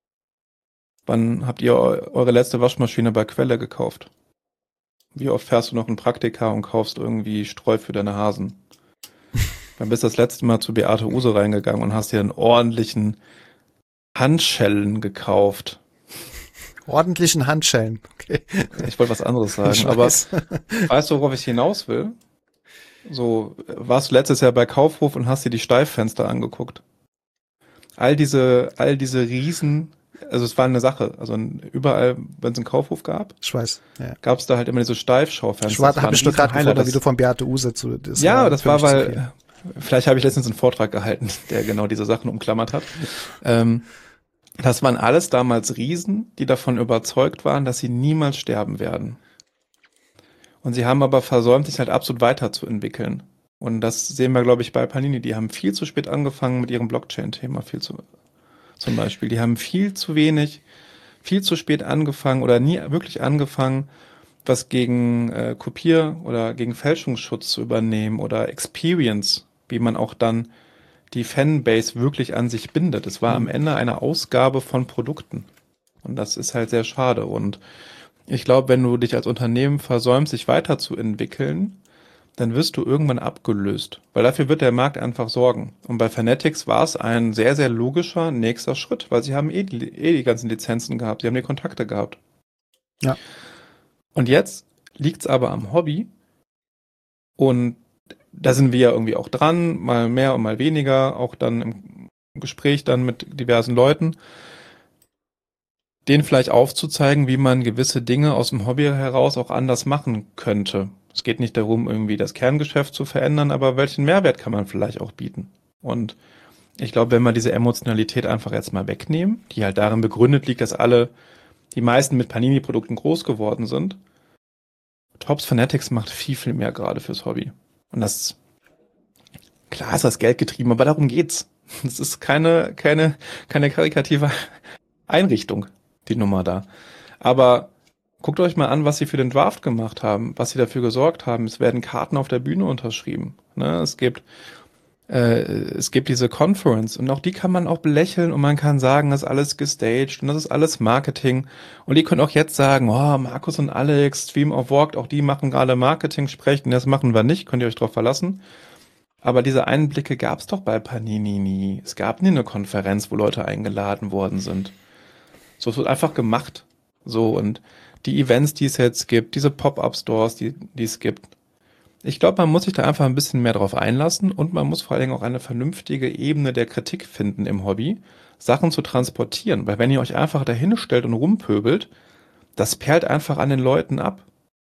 Wann habt ihr eu- eure letzte Waschmaschine bei Quelle gekauft? Wie oft fährst du noch in Praktika und kaufst irgendwie Streu für deine Hasen? Wann bist du das letzte Mal zu Beate Uhse reingegangen und hast dir einen ordentlichen Handschellen gekauft? Ordentlichen Handschellen. Okay. Ich wollte was anderes sagen, Ich aber weiß. weißt du, worauf ich hinaus will? So, warst du letztes Jahr bei Kaufhof und hast dir die Steiffenster angeguckt? All diese, all diese Riesen, also es war eine Sache. Also überall, wenn es einen Kaufhof gab, Ich weiß. Ja. gab es da halt immer diese Steifschaufenster. Ich war, Das habe waren ich nur gerade Riesenhighlight. gefunden, wie du von Beate Uhse zu. Das Ja, das für war, mich zu viel. weil, vielleicht habe ich letztens einen Vortrag gehalten, der genau diese Sachen umklammert hat. Ähm, das waren alles damals Riesen, die davon überzeugt waren, dass sie niemals sterben werden. Und sie haben aber versäumt, sich halt absolut weiterzuentwickeln. Und das sehen wir, glaube ich, bei Panini. Die haben viel zu spät angefangen mit ihrem Blockchain-Thema, viel zu, zum Beispiel. Die haben viel zu wenig, viel zu spät angefangen oder nie wirklich angefangen, was gegen äh, Kopier- oder gegen Fälschungsschutz zu übernehmen oder Experience, wie man auch dann die Fanbase wirklich an sich bindet. Es war am Ende eine Ausgabe von Produkten. Und das ist halt sehr schade. Und ich glaube, wenn du dich als Unternehmen versäumst, sich weiterzuentwickeln, dann wirst du irgendwann abgelöst. Weil dafür wird der Markt einfach sorgen. Und bei Fanatics war es ein sehr, sehr logischer nächster Schritt, weil sie haben eh die, eh die ganzen Lizenzen gehabt, sie haben die Kontakte gehabt. Ja. Und jetzt liegt's aber am Hobby und da sind wir ja irgendwie auch dran, mal mehr und mal weniger, auch dann im Gespräch dann mit diversen Leuten, denen vielleicht aufzuzeigen, wie man gewisse Dinge aus dem Hobby heraus auch anders machen könnte. Es geht nicht darum, irgendwie das Kerngeschäft zu verändern, aber welchen Mehrwert kann man vielleicht auch bieten? Und ich glaube, wenn wir diese Emotionalität einfach jetzt mal wegnehmen, die halt darin begründet liegt, dass alle, die meisten mit Panini-Produkten groß geworden sind, Topps Fanatics macht viel, viel mehr gerade fürs Hobby. Und das, klar ist das Geld getrieben, aber darum geht's. Das ist keine, keine, keine karikative Einrichtung, die Nummer da. Aber guckt euch mal an, was sie für den Draft gemacht haben, was sie dafür gesorgt haben. Es werden Karten auf der Bühne unterschrieben. Ne? Es gibt, äh, es gibt diese Conference und auch die kann man auch belächeln und man kann sagen, das ist alles gestaged und das ist alles Marketing. Und die können auch jetzt sagen, oh, Markus und Alex, Stream of Walked, auch die machen gerade Marketing, sprechen, das machen wir nicht, könnt ihr euch drauf verlassen. Aber diese Einblicke gab es doch bei Panini nie. Es gab nie eine Konferenz, wo Leute eingeladen worden sind. So, es wird einfach gemacht. So, und die Events, die es jetzt gibt, diese Pop-Up-Stores, die, die es gibt. Ich glaube, man muss sich da einfach ein bisschen mehr drauf einlassen und man muss vor allen Dingen auch eine vernünftige Ebene der Kritik finden im Hobby, Sachen zu transportieren. Weil wenn ihr euch einfach dahin stellt und rumpöbelt, das perlt einfach an den Leuten ab.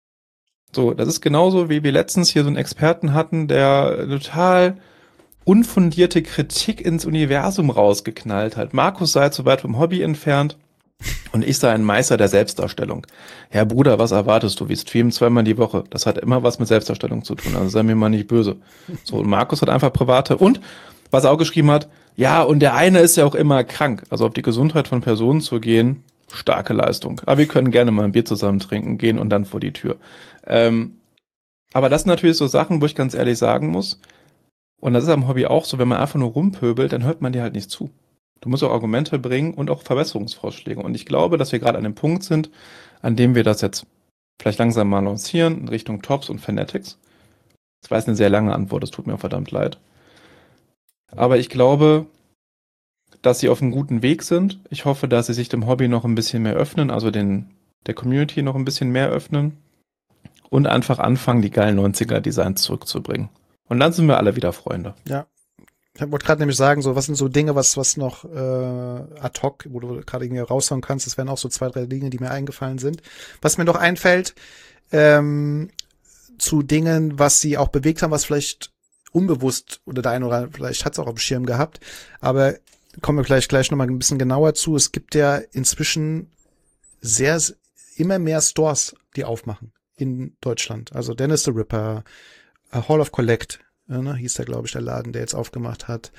So, das ist genauso, wie wir letztens hier so einen Experten hatten, der total unfundierte Kritik ins Universum rausgeknallt hat. Markus sei zu weit vom Hobby entfernt und ich sei ein Meister der Selbstdarstellung. Herr Bruder, was erwartest du? Wir streamen zweimal die Woche. Das hat immer was mit Selbstdarstellung zu tun, also sei mir mal nicht böse. So, und Markus hat einfach private und, was er auch geschrieben hat, ja, und der eine ist ja auch immer krank. Also auf die Gesundheit von Personen zu gehen, starke Leistung. Aber wir können gerne mal ein Bier zusammen trinken, gehen und dann vor die Tür. Ähm, aber das sind natürlich so Sachen, wo ich ganz ehrlich sagen muss, und das ist am Hobby auch so, wenn man einfach nur rumpöbelt, dann hört man dir halt nicht zu. Du musst auch Argumente bringen und auch Verbesserungsvorschläge. Und ich glaube, dass wir gerade an dem Punkt sind, an dem wir das jetzt vielleicht langsam mal lancieren in Richtung Topps und Fanatics. Das war jetzt eine sehr lange Antwort, das tut mir verdammt leid. Aber ich glaube, dass sie auf einem guten Weg sind. Ich hoffe, dass sie sich dem Hobby noch ein bisschen mehr öffnen, also den, der Community noch ein bisschen mehr öffnen und einfach anfangen, die geilen neunziger-Designs zurückzubringen. Und dann sind wir alle wieder Freunde. Ja. Ich wollte gerade nämlich sagen, so was sind so Dinge, was was noch äh, ad hoc, wo du gerade irgendwie raushauen kannst. Das wären auch so zwei, drei Dinge, die mir eingefallen sind. Was mir noch einfällt, ähm, zu Dingen, was sie auch bewegt haben, was vielleicht unbewusst oder der eine oder andere vielleicht hat es auch auf dem Schirm gehabt, aber kommen wir vielleicht gleich nochmal ein bisschen genauer zu. Es gibt ja inzwischen sehr, immer mehr Stores, die aufmachen in Deutschland. Also Dennis the Ripper, Hall of Collect, ne, hieß der, glaube ich, der Laden, der jetzt aufgemacht hat.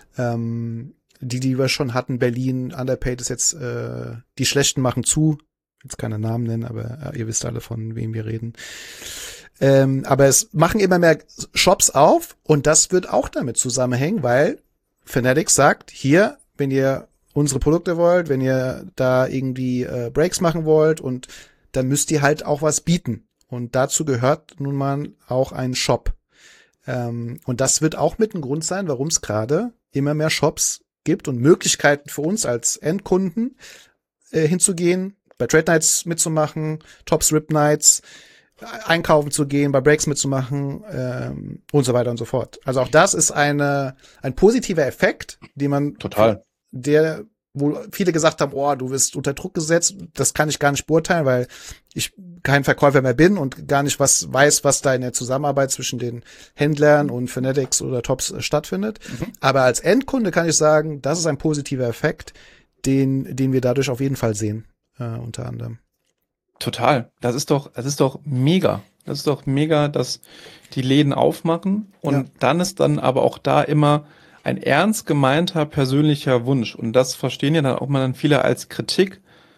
Ähm, die, die wir schon hatten, Berlin, Underpaid ist jetzt, äh, die Schlechten machen zu. Jetzt keine Namen nennen, aber äh, ihr wisst alle, von wem wir reden. Ähm, aber es machen immer mehr Shops auf und das wird auch damit zusammenhängen, weil Fanatics sagt, hier, wenn ihr unsere Produkte wollt, wenn ihr da irgendwie äh, Breaks machen wollt und dann müsst ihr halt auch was bieten. Und dazu gehört nun mal auch ein Shop. Ähm, und das wird auch mit ein Grund sein, warum es gerade immer mehr Shops gibt und Möglichkeiten für uns als Endkunden äh, hinzugehen, bei Trade Nights mitzumachen, Tops Rip Nights, einkaufen zu gehen, bei Breaks mitzumachen ähm, und so weiter und so fort. Also auch das ist eine ein positiver Effekt, den man Total. Der, wo viele gesagt haben, oh, du wirst unter Druck gesetzt. Das kann ich gar nicht beurteilen, weil ich kein Verkäufer mehr bin und gar nicht was weiß, was da in der Zusammenarbeit zwischen den Händlern und Fanatics oder Tops äh, stattfindet. Mhm. Aber als Endkunde kann ich sagen, das ist ein positiver Effekt, den, den wir dadurch auf jeden Fall sehen, äh, unter anderem. Total. Das ist doch, das ist doch mega. Das ist doch mega, dass die Läden aufmachen und ja. dann ist dann aber auch da immer ein ernst gemeinter persönlicher Wunsch. Und das verstehen ja dann auch mal dann viele als Kritik.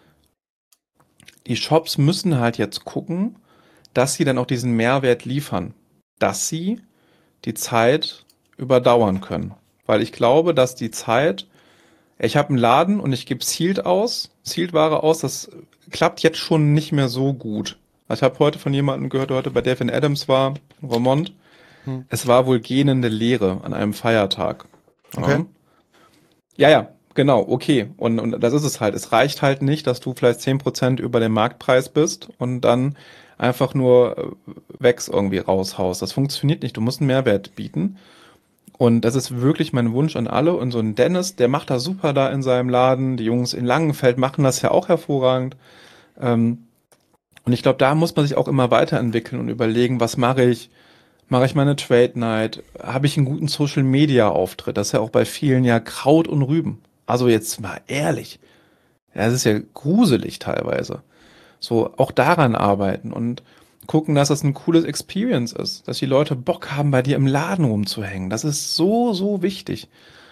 Die Shops müssen halt jetzt gucken, dass sie dann auch diesen Mehrwert liefern. Dass sie die Zeit überdauern können. Weil ich glaube, dass die Zeit, ich habe einen Laden und ich gebe Sealed aus, Sealed-Ware aus, das klappt jetzt schon nicht mehr so gut. Ich habe heute von jemandem gehört, der heute bei Devin Adams war, in Vermont. Hm. Es war wohl gähnende Leere an einem Feiertag. Okay. Ja, ja, genau, okay. Und, und das ist es halt. Es reicht halt nicht, dass du vielleicht zehn Prozent über dem Marktpreis bist und dann einfach nur Wächs irgendwie raushaust. Das funktioniert nicht. Du musst einen Mehrwert bieten. Und das ist wirklich mein Wunsch an alle. Und so ein Dennis, der macht das super da in seinem Laden. Die Jungs in Langenfeld machen das ja auch hervorragend. Und ich glaube, da muss man sich auch immer weiterentwickeln und überlegen, was mache ich? Mache ich meine Trade Night? Habe ich einen guten Social-Media-Auftritt? Das ist ja auch bei vielen ja Kraut und Rüben. Also jetzt mal ehrlich. Das ist ja gruselig teilweise. So, auch daran arbeiten und gucken, dass das ein cooles Experience ist. Dass die Leute Bock haben, bei dir im Laden rumzuhängen. Das ist so, so wichtig.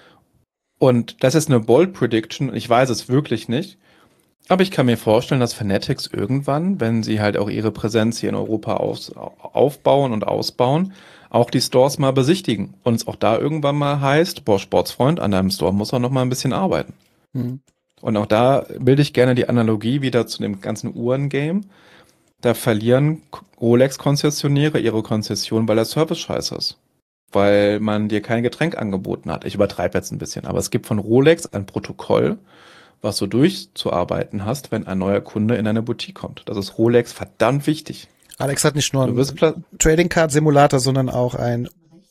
Und das ist eine Bold Prediction. Ich weiß es wirklich nicht. Aber ich kann mir vorstellen, dass Fanatics irgendwann, wenn sie halt auch ihre Präsenz hier in Europa aus, aufbauen und ausbauen, auch die Stores mal besichtigen. Und es auch da irgendwann mal heißt, boah, Sportsfreund, an deinem Store muss er noch mal ein bisschen arbeiten. Mhm. Und auch da bilde ich gerne die Analogie wieder zu dem ganzen Uhren-Game. Da verlieren Rolex-Konzessionäre ihre Konzession, weil der Service scheiße ist. Weil man dir kein Getränk angeboten hat. Ich übertreibe jetzt ein bisschen, aber es gibt von Rolex ein Protokoll, was du durchzuarbeiten hast, wenn ein neuer Kunde in eine Boutique kommt. Das ist Rolex verdammt wichtig. Alex hat nicht nur einen Trading Card Simulator, sondern auch einen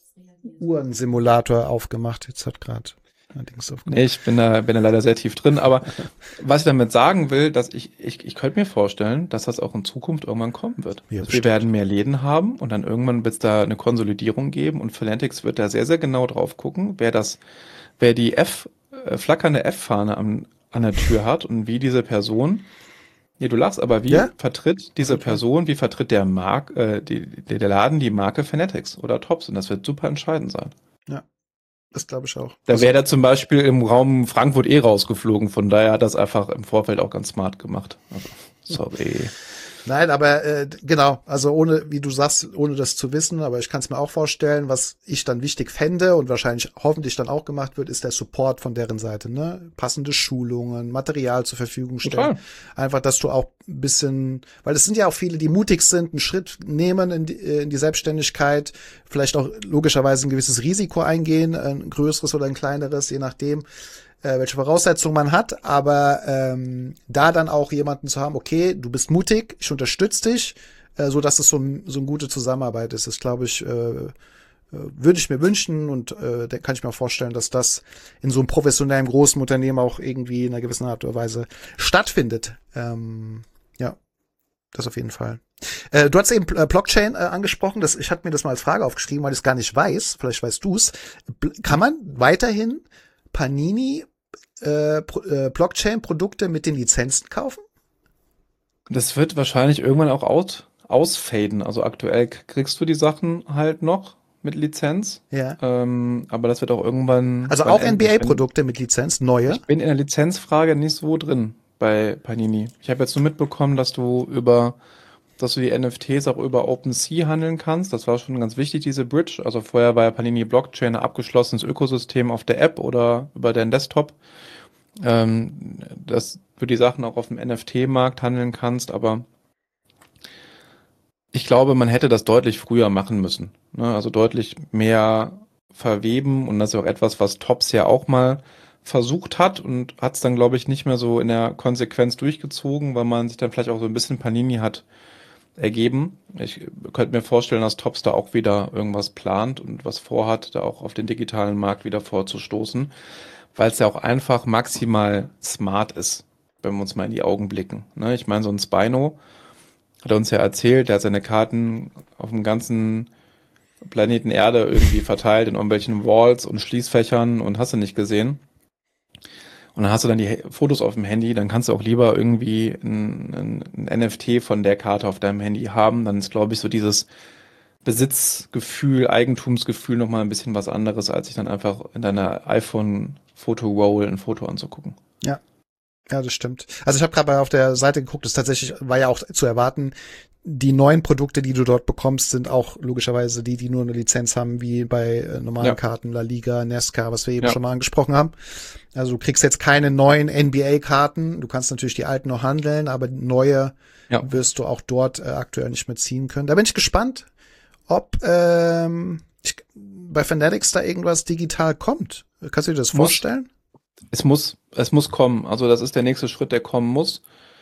Uhren-Simulator aufgemacht. Jetzt hat gerade Nee, ich bin da, bin da leider sehr tief drin, aber was ich damit sagen will, dass ich, ich, ich könnte mir vorstellen, dass das auch in Zukunft irgendwann kommen wird. Ja, also wir werden mehr Läden haben und dann irgendwann wird es da eine Konsolidierung geben und Fanatics wird da sehr, sehr genau drauf gucken, wer das, wer die F, äh, flackernde F-Fahne am, an der Tür hat und wie diese Person, nee, du lachst, aber wie ja? vertritt diese Person, wie vertritt der Mark, äh, die, der Laden die Marke Fanatics oder Tops und das wird super entscheidend sein. Ja. Das glaube ich auch. Da wäre er zum Beispiel im Raum Frankfurt eh rausgeflogen, von daher hat das einfach im Vorfeld auch ganz smart gemacht. Also, sorry. Nein, aber äh, genau, also ohne, wie du sagst, ohne das zu wissen, aber ich kann es mir auch vorstellen, was ich dann wichtig fände und wahrscheinlich hoffentlich dann auch gemacht wird, ist der Support von deren Seite, ne? Passende Schulungen, Material zur Verfügung stellen. Total. Einfach, dass du auch ein bisschen, weil es sind ja auch viele, die mutig sind, einen Schritt nehmen in die, in die Selbstständigkeit, vielleicht auch logischerweise ein gewisses Risiko eingehen, ein größeres oder ein kleineres, je nachdem, äh, welche Voraussetzungen man hat, aber ähm, da dann auch jemanden zu haben, okay, du bist mutig, ich unterstütze dich, äh, so dass es so, ein, so eine gute Zusammenarbeit ist. Das glaube ich, äh, würde ich mir wünschen und äh, da kann ich mir auch vorstellen, dass das in so einem professionellen großen Unternehmen auch irgendwie in einer gewissen Art und Weise stattfindet. Ähm, ja, das auf jeden Fall. Äh, du hast eben äh, Blockchain äh, angesprochen, das, ich hatte mir das mal als Frage aufgeschrieben, weil ich es gar nicht weiß, vielleicht weißt du es. Kann man weiterhin Panini Äh, äh, Blockchain-Produkte mit den Lizenzen kaufen? Das wird wahrscheinlich irgendwann auch aus, ausfaden. Also aktuell kriegst du die Sachen halt noch mit Lizenz. Ja. Ähm, aber das wird auch irgendwann... Also auch N B A-Produkte mit Lizenz, neue? Ich bin in der Lizenzfrage nicht so drin bei Panini. Ich habe jetzt nur mitbekommen, dass du über dass du die N F Ts auch über OpenSea handeln kannst. Das war schon ganz wichtig, diese Bridge. Also vorher war ja Panini Blockchain ein abgeschlossenes Ökosystem auf der App oder über deinen Desktop, ähm, dass du die Sachen auch auf dem N F T-Markt handeln kannst. Aber ich glaube, man hätte das deutlich früher machen müssen. Ne? Also deutlich mehr verweben. Und das ist auch etwas, was Topps ja auch mal versucht hat und hat es dann, glaube ich, nicht mehr so in der Konsequenz durchgezogen, weil man sich dann vielleicht auch so ein bisschen Panini hat ergeben. Ich könnte mir vorstellen, dass Topps da auch wieder irgendwas plant und was vorhat, da auch auf den digitalen Markt wieder vorzustoßen, weil es ja auch einfach maximal smart ist, wenn wir uns mal in die Augen blicken. Ne? Ich meine, so ein Spino hat er uns ja erzählt, der hat seine Karten auf dem ganzen Planeten Erde irgendwie verteilt in irgendwelchen Walls und Schließfächern und hast du nicht gesehen. Und dann hast du dann die Fotos auf dem Handy, dann kannst du auch lieber irgendwie ein, ein, ein N F T von der Karte auf deinem Handy haben. Dann ist, glaube ich, so dieses Besitzgefühl, Eigentumsgefühl nochmal ein bisschen was anderes, als sich dann einfach in deiner iPhone-Foto-Roll ein Foto anzugucken. Ja, ja, das stimmt. Also ich habe gerade mal auf der Seite geguckt, das tatsächlich war ja auch zu erwarten. Die neuen Produkte, die du dort bekommst, sind auch logischerweise die, die nur eine Lizenz haben, wie bei äh, normalen ja. Karten, La Liga, NASCAR, was wir eben ja. schon mal angesprochen haben. Also du kriegst jetzt keine neuen N B A-Karten. Du kannst natürlich die alten noch handeln, aber neue ja. wirst du auch dort äh, aktuell nicht mehr ziehen können. Da bin ich gespannt, ob ähm, ich, bei Fanatics da irgendwas digital kommt. Kannst du dir das muss, vorstellen? Es muss, es muss kommen. Also das ist der nächste Schritt, der kommen muss.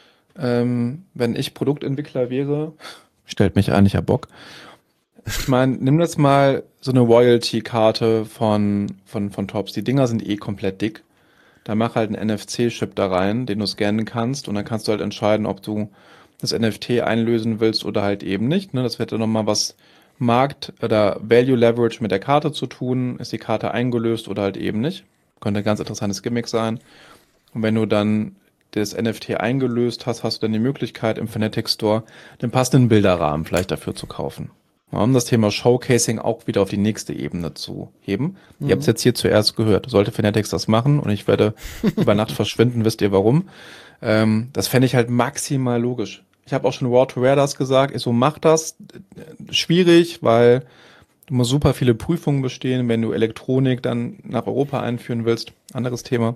Ähm, wenn ich Produktentwickler wäre, stellt mich ein, ich hab Bock. Ich meine, nimm jetzt mal so eine Royalty-Karte von, von, von Topps. Die Dinger sind eh komplett dick. Da mach halt einen N F C-Chip da rein, den du scannen kannst und dann kannst du halt entscheiden, ob du das N F T einlösen willst oder halt eben nicht. Ne? Das hätte nochmal was Markt- oder Value-Leverage mit der Karte zu tun. Ist die Karte eingelöst oder halt eben nicht. Könnte ein ganz interessantes Gimmick sein. Und wenn du dann das N F T eingelöst hast, hast du dann die Möglichkeit, im Fanatics Store den passenden Bilderrahmen vielleicht dafür zu kaufen. Ja, um das Thema Showcasing auch wieder auf die nächste Ebene zu heben. Mhm. Ihr habt es jetzt hier zuerst gehört. Sollte Fanatics das machen und ich werde über Nacht verschwinden, wisst ihr warum. Ähm, das fände ich halt maximal logisch. Ich habe auch schon War to Rare das gesagt. Ich so, mach das. Schwierig, weil du musst super viele Prüfungen bestehen, wenn du Elektronik dann nach Europa einführen willst. Anderes Thema.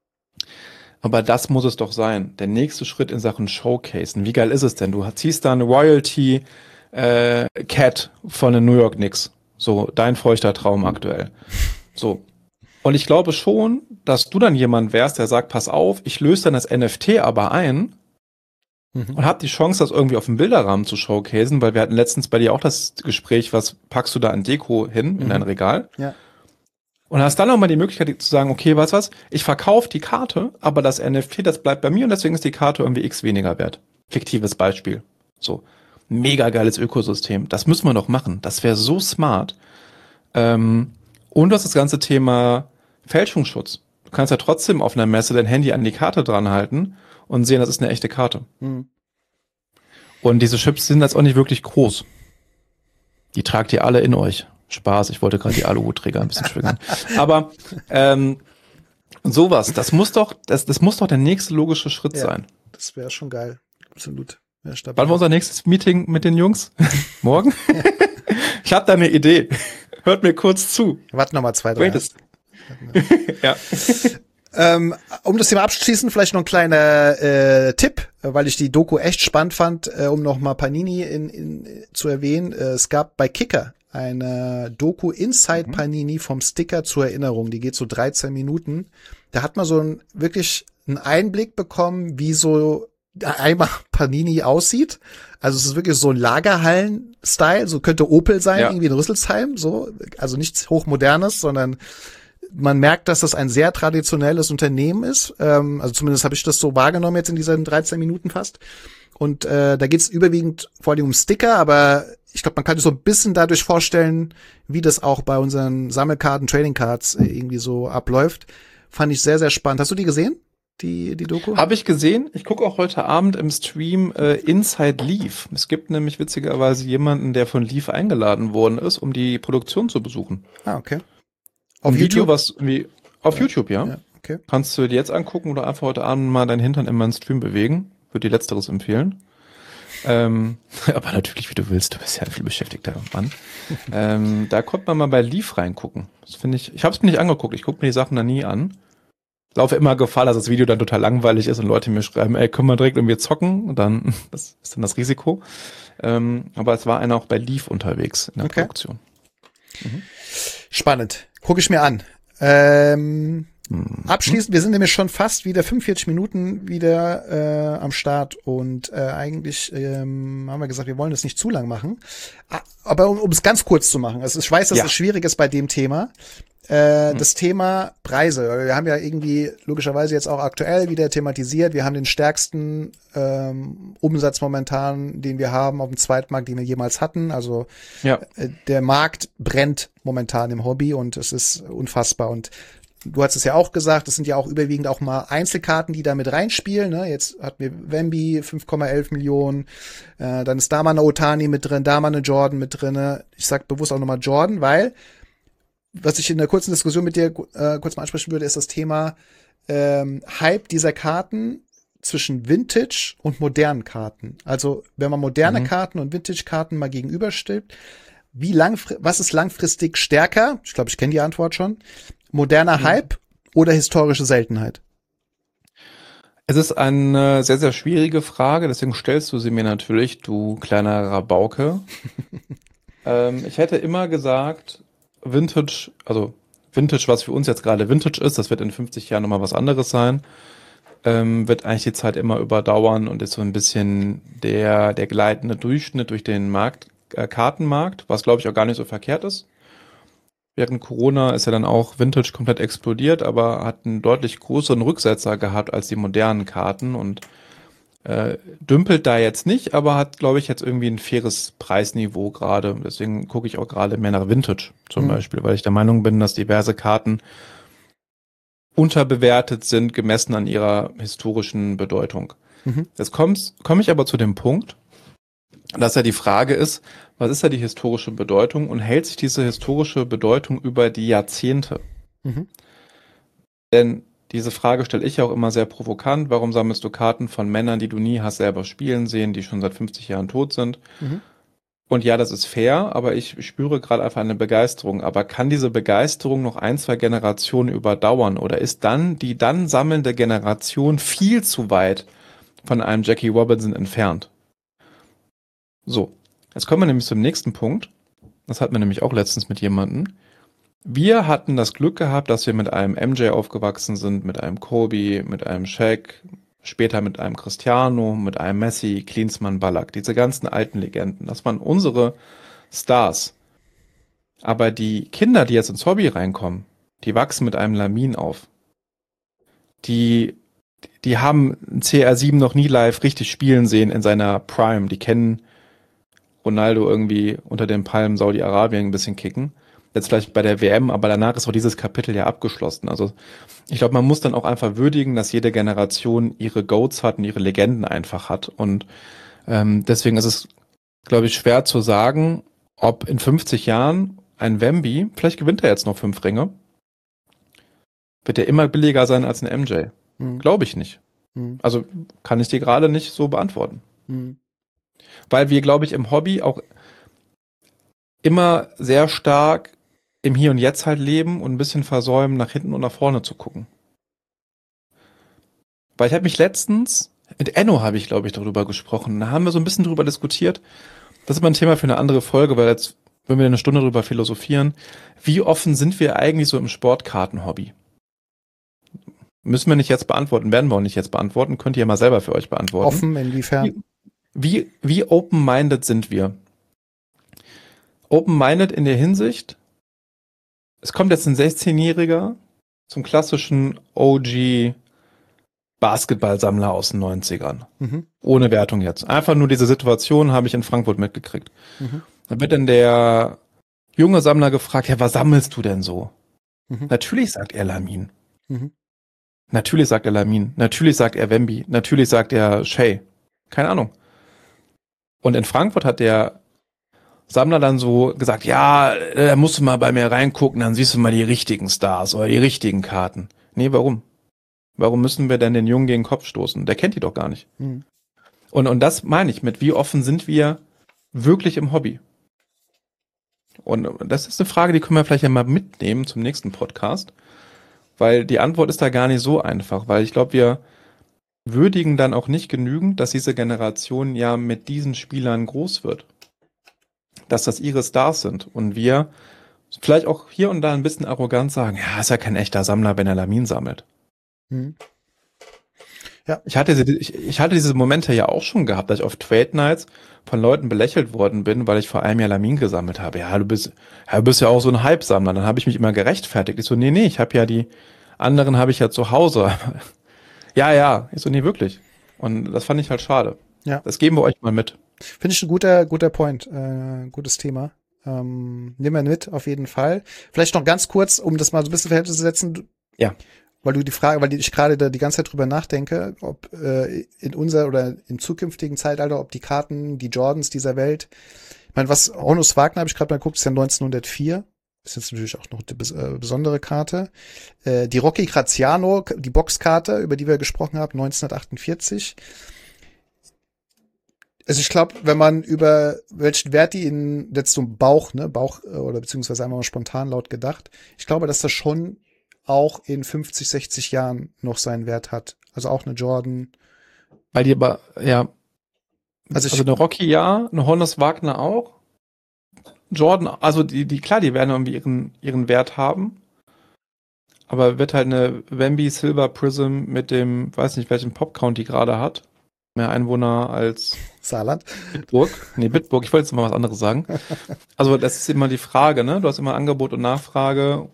Aber das muss es doch sein. Der nächste Schritt in Sachen Showcasen. Wie geil ist es denn? Du ziehst da eine Royalty äh, Cat von den New York Knicks. So, dein feuchter Traum aktuell. So. Und ich glaube schon, dass du dann jemand wärst, der sagt, pass auf, ich löse dann das N F T aber ein mhm. und hab die Chance, das irgendwie auf dem Bilderrahmen zu showcasen, weil wir hatten letztens bei dir auch das Gespräch, was packst du da an Deko hin mhm. in dein Regal? Ja. Und hast dann auch mal die Möglichkeit zu sagen, okay, weißt du was, ich verkaufe die Karte, aber das N F T, das bleibt bei mir und deswegen ist die Karte irgendwie x weniger wert. Fiktives Beispiel. So. Mega geiles Ökosystem. Das müssen wir doch machen. Das wäre so smart. Ähm, und du hast das ganze Thema Fälschungsschutz. Du kannst ja trotzdem auf einer Messe dein Handy an die Karte dran halten und sehen, das ist eine echte Karte. Mhm. Und diese Chips sind jetzt auch nicht wirklich groß. Die tragt ihr alle in euch. Spaß, ich wollte gerade die Aluhutträger ein bisschen triggern. Aber ähm, sowas, das muss doch, das, das muss doch der nächste logische Schritt ja, sein. Das wäre schon geil. Absolut. Wann war unser nächstes Meeting mit den Jungs? Morgen? Ich habe da eine Idee. Hört mir kurz zu. Warten noch mal zwei, drei. ja. Ähm, um das Thema abzuschließen, vielleicht noch ein kleiner äh, Tipp, weil ich die Doku echt spannend fand, äh, um noch mal Panini in, in, zu erwähnen. Äh, es gab bei Kicker eine Doku Inside mhm. Panini vom Sticker zur Erinnerung. Die geht so dreizehn Minuten. Da hat man so ein, wirklich einen Einblick bekommen, wie so einmal Panini aussieht. Also es ist wirklich so ein Lagerhallen-Style. So könnte Opel sein, ja. irgendwie in Rüsselsheim. So, also nichts Hochmodernes, sondern man merkt, dass das ein sehr traditionelles Unternehmen ist. Ähm, also zumindest habe ich das so wahrgenommen jetzt in diesen dreizehn Minuten fast. Und äh, da geht es überwiegend vor allem um Sticker, aber ich glaube, man kann sich so ein bisschen dadurch vorstellen, wie das auch bei unseren Sammelkarten, Trading Cards äh, irgendwie so abläuft. Fand ich sehr, sehr spannend. Hast du die gesehen, die die Doku? Habe ich gesehen. Ich gucke auch heute Abend im Stream äh, Inside Leaf. Es gibt nämlich witzigerweise jemanden, der von Leaf eingeladen worden ist, um die Produktion zu besuchen. Ah, okay. Auf Ein Video, YouTube? was wie auf ja. YouTube, ja. ja okay. Kannst du dir jetzt angucken oder einfach heute Abend mal deinen Hintern in meinen Stream bewegen. Würde dir Letzteres empfehlen. Ähm, aber natürlich, wie du willst, du bist ja ein viel beschäftigter Mann. ähm, da kommt man mal bei Leaf reingucken. Das finde ich, ich habe es mir nicht angeguckt, ich gucke mir die Sachen da nie an. Laufe immer Gefahr, dass das Video dann total langweilig ist und Leute mir schreiben, ey, können wir direkt irgendwie zocken? Und dann, das ist dann das Risiko. Ähm, aber es war einer auch bei Leaf unterwegs in der Okay. Produktion. Mhm. Spannend. Gucke ich mir an. Ähm, Mhm. Abschließend, wir sind nämlich schon fast wieder fünfundvierzig Minuten wieder äh, am Start und äh, eigentlich ähm, haben wir gesagt, wir wollen das nicht zu lang machen. Aber um es ganz kurz zu machen, also ich weiß, dass Ja. es schwierig ist bei dem Thema. Äh, Mhm. Das Thema Preise. Wir haben ja irgendwie logischerweise jetzt auch aktuell wieder thematisiert. Wir haben den stärksten ähm, Umsatz momentan, den wir haben auf dem Zweitmarkt, den wir jemals hatten. Also Ja. äh, der Markt brennt momentan im Hobby und es ist unfassbar. Und du hast es ja auch gesagt, es sind ja auch überwiegend auch mal Einzelkarten, die da mit reinspielen. Ne? Jetzt hatten wir Wemby, fünf Komma elf Millionen. Äh, dann ist da mal eine Otani mit drin, da mal eine Jordan mit drin. Ich sag bewusst auch nochmal Jordan, weil was ich in der kurzen Diskussion mit dir äh, kurz mal ansprechen würde, ist das Thema ähm, Hype dieser Karten zwischen Vintage und modernen Karten. Also wenn man moderne Mhm. Karten und Vintage-Karten mal gegenüberstellt, wie langfri- was ist langfristig stärker? Ich glaube, ich kenne die Antwort schon. Moderner Mhm. Hype oder historische Seltenheit? Es ist eine sehr, sehr schwierige Frage, deswegen stellst du sie mir natürlich, du kleiner Rabauke. ähm, ich hätte immer gesagt, Vintage, also Vintage, was für uns jetzt gerade Vintage ist, das wird in fünfzig Jahren nochmal was anderes sein, ähm, wird eigentlich die Zeit immer überdauern und ist so ein bisschen der, der gleitende Durchschnitt durch den Markt, äh, Kartenmarkt, was glaube ich auch gar nicht so verkehrt ist. Während Corona ist ja dann auch Vintage komplett explodiert, aber hat einen deutlich größeren Rücksetzer gehabt als die modernen Karten und äh, dümpelt da jetzt nicht, aber hat, glaube ich, jetzt irgendwie ein faires Preisniveau gerade. Deswegen gucke ich auch gerade mehr nach Vintage zum Mhm. Beispiel, weil ich der Meinung bin, dass diverse Karten unterbewertet sind, gemessen an ihrer historischen Bedeutung. Mhm. Jetzt komme komm ich aber zu dem Punkt, dass ja die Frage ist, was ist da die historische Bedeutung und hält sich diese historische Bedeutung über die Jahrzehnte? Mhm. Denn diese Frage stelle ich auch immer sehr provokant. Warum sammelst du Karten von Männern, die du nie hast selber spielen sehen, die schon seit fünfzig Jahren tot sind? Mhm. Und ja, das ist fair, aber ich spüre gerade einfach eine Begeisterung. Aber kann diese Begeisterung noch ein, zwei Generationen überdauern? Oder ist dann die dann sammelnde Generation viel zu weit von einem Jackie Robinson entfernt? So, jetzt kommen wir nämlich zum nächsten Punkt. Das hatten wir nämlich auch letztens mit jemandem. Wir hatten das Glück gehabt, dass wir mit einem M J aufgewachsen sind, mit einem Kobe, mit einem Shaq, später mit einem Cristiano, mit einem Messi, Klinsmann, Ballack, diese ganzen alten Legenden. Das waren unsere Stars. Aber die Kinder, die jetzt ins Hobby reinkommen, die wachsen mit einem Lamin auf. Die, die haben C R sieben noch nie live richtig spielen sehen in seiner Prime. Die kennen Ronaldo irgendwie unter den Palmen Saudi-Arabien ein bisschen kicken. Jetzt vielleicht bei der W M, aber danach ist auch dieses Kapitel ja abgeschlossen. Also ich glaube, man muss dann auch einfach würdigen, dass jede Generation ihre Goats hat und ihre Legenden einfach hat. Und ähm, deswegen ist es, glaube ich, schwer zu sagen, ob in fünfzig Jahren ein Wemby, vielleicht gewinnt er jetzt noch fünf Ringe, wird er immer billiger sein als ein M J. Mhm. Glaube ich nicht. Mhm. Also kann ich dir gerade nicht so beantworten. Mhm. Weil wir, glaube ich, im Hobby auch immer sehr stark im Hier und Jetzt halt leben und ein bisschen versäumen, nach hinten und nach vorne zu gucken. Weil ich habe mich letztens, mit Enno habe ich, glaube ich, darüber gesprochen. Da haben wir so ein bisschen drüber diskutiert. Das ist mal ein Thema für eine andere Folge, weil jetzt, wenn wir eine Stunde drüber philosophieren, wie offen sind wir eigentlich so im Sportkarten-Hobby? Müssen wir nicht jetzt beantworten, werden wir auch nicht jetzt beantworten, könnt ihr ja mal selber für euch beantworten. Offen inwiefern? Wie, wie open-minded sind wir? Open-minded in der Hinsicht, es kommt jetzt ein sechzehnjähriger zum klassischen O G Basketballsammler aus den neunzigern. Mhm. Ohne Wertung jetzt. Einfach nur diese Situation habe ich in Frankfurt mitgekriegt. Mhm. Dann wird dann der junge Sammler gefragt, ja, was sammelst du denn so? Mhm. Natürlich sagt er Lamin. Mhm. Natürlich sagt er Lamin. Natürlich sagt er Wemby. Natürlich sagt er Shea. Keine Ahnung. Und in Frankfurt hat der Sammler dann so gesagt, ja, da musst du mal bei mir reingucken, dann siehst du mal die richtigen Stars oder die richtigen Karten. Nee, warum? Warum müssen wir denn den Jungen gegen den Kopf stoßen? Der kennt die doch gar nicht. Mhm. Und, und das meine ich mit, wie offen sind wir wirklich im Hobby? Und das ist eine Frage, die können wir vielleicht ja mal mitnehmen zum nächsten Podcast, weil die Antwort ist da gar nicht so einfach, weil ich glaube, wir würdigen dann auch nicht genügend, dass diese Generation ja mit diesen Spielern groß wird. Dass das ihre Stars sind und wir vielleicht auch hier und da ein bisschen arrogant sagen, ja, ist ja kein echter Sammler, wenn er Lamin sammelt. Hm. Ja. Ich hatte, ich, ich hatte diese Momente ja auch schon gehabt, dass ich auf Trade Nights von Leuten belächelt worden bin, weil ich vor allem ja Lamin gesammelt habe. Ja, du bist, ja, du bist ja auch so ein Hype-Sammler. Dann habe ich mich immer gerechtfertigt. Ich so, nee, nee, ich habe ja die anderen habe ich ja zu Hause. Ja, ja. Ich so, nee, wirklich. Und das fand ich halt schade. Ja. Das geben wir euch mal mit. Finde ich ein guter, guter Point, äh, gutes Thema. Ähm, nehmen wir mit, auf jeden Fall. Vielleicht noch ganz kurz, um das mal so ein bisschen Verhältnis zu setzen. Ja. Weil du die Frage, weil ich gerade da die ganze Zeit drüber nachdenke, ob äh, in unser oder im zukünftigen Zeitalter, ob die Karten, die Jordans dieser Welt, ich meine, was Honus Wagner, habe ich gerade mal geguckt, ist ja neunzehnhundertvier. Ist jetzt natürlich auch noch eine bes äh, besondere Karte. Äh, die Rocky Graziano, die Boxkarte, über die wir gesprochen haben, neunzehnhundertachtundvierzig. Also ich glaube, wenn man über welchen Wert die in jetzt so Bauch, ne, Bauch äh, oder beziehungsweise einmal mal spontan laut gedacht, ich glaube, dass das schon auch in fünfzig, sechzig Jahren noch seinen Wert hat. Also auch eine Jordan. Weil die aber, ja. Also, ich, also eine Rocky ja, eine Honus Wagner auch. Jordan, also die, die, klar, die werden irgendwie ihren, ihren Wert haben. Aber wird halt eine Wemby Silver Prism mit dem, weiß nicht, welchen Popcount die gerade hat. Mehr Einwohner als Saarland. Bitburg. Nee, Bitburg, ich wollte jetzt mal was anderes sagen. Also das ist immer die Frage, ne? Du hast immer Angebot und Nachfrage,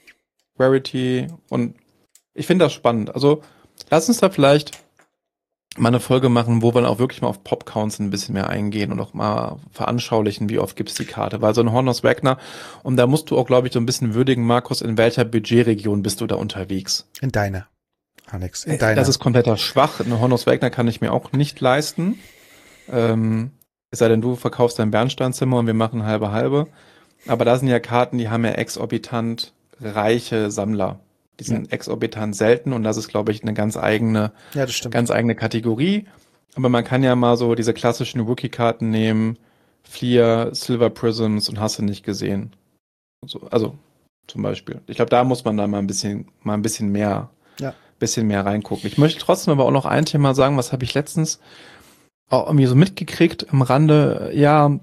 Rarity und ich finde das spannend. Also lass uns da vielleicht mal eine Folge machen, wo wir dann auch wirklich mal auf Popcounts ein bisschen mehr eingehen und auch mal veranschaulichen, wie oft gibt's die Karte. Weil so ein Honus Wagner, und da musst du auch, glaube ich, so ein bisschen würdigen, Markus, in welcher Budgetregion bist du da unterwegs? In deiner. Alex, in deiner. Das ist kompletter Schwach. Eine Honus Wagner kann ich mir auch nicht leisten. Ähm, es sei denn, du verkaufst dein Bernsteinzimmer und wir machen halbe halbe. Aber da sind ja Karten, die haben ja exorbitant reiche Sammler. Die sind ja exorbitant selten und das ist, glaube ich, eine ganz eigene, ja, das stimmt. ganz eigene Kategorie. Aber man kann ja mal so diese klassischen Rookie-Karten nehmen, Fleer, Silver Prisms und hast du nicht gesehen. Also, also zum Beispiel. Ich glaube, da muss man dann mal ein bisschen, mal ein bisschen mehr ja. bisschen mehr reingucken. Ich möchte trotzdem aber auch noch ein Thema sagen, was habe ich letztens auch irgendwie so mitgekriegt am Rande. Ja,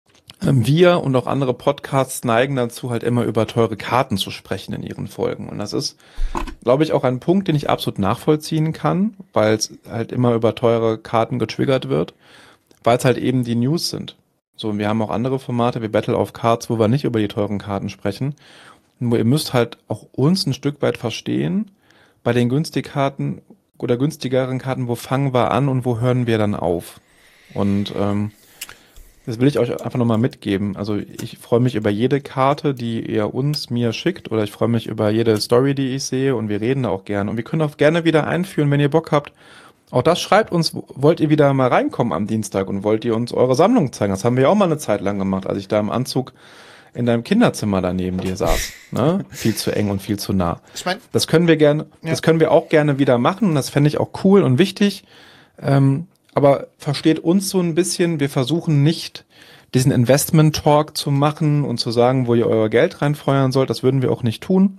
wir und auch andere Podcasts neigen dazu, halt immer über teure Karten zu sprechen in ihren Folgen. Und das ist, glaube ich, auch ein Punkt, den ich absolut nachvollziehen kann, weil es halt immer über teure Karten getriggert wird, weil es halt eben die News sind. So, und wir haben auch andere Formate wie Battle of Cards, wo wir nicht über die teuren Karten sprechen. Nur ihr müsst halt auch uns ein Stück weit verstehen, bei den Günstigkarten oder günstigeren Karten, wo fangen wir an und wo hören wir dann auf? Und ähm, das will ich euch einfach nochmal mitgeben. Also ich freue mich über jede Karte, die ihr uns, mir schickt, oder ich freue mich über jede Story, die ich sehe, und wir reden da auch gerne. Und wir können auch gerne wieder einführen, wenn ihr Bock habt. Auch das schreibt uns, wollt ihr wieder mal reinkommen am Dienstag und wollt ihr uns eure Sammlung zeigen? Das haben wir ja auch mal eine Zeit lang gemacht, als ich da im Anzug in deinem Kinderzimmer daneben dir saß, ne? Viel zu eng und viel zu nah. Ich mein, das können wir gerne, ja. das können wir auch gerne wieder machen. Das fände ich auch cool und wichtig. Ähm, aber versteht uns so ein bisschen. Wir versuchen nicht, diesen Investment-Talk zu machen und zu sagen, wo ihr euer Geld reinfeuern sollt. Das würden wir auch nicht tun.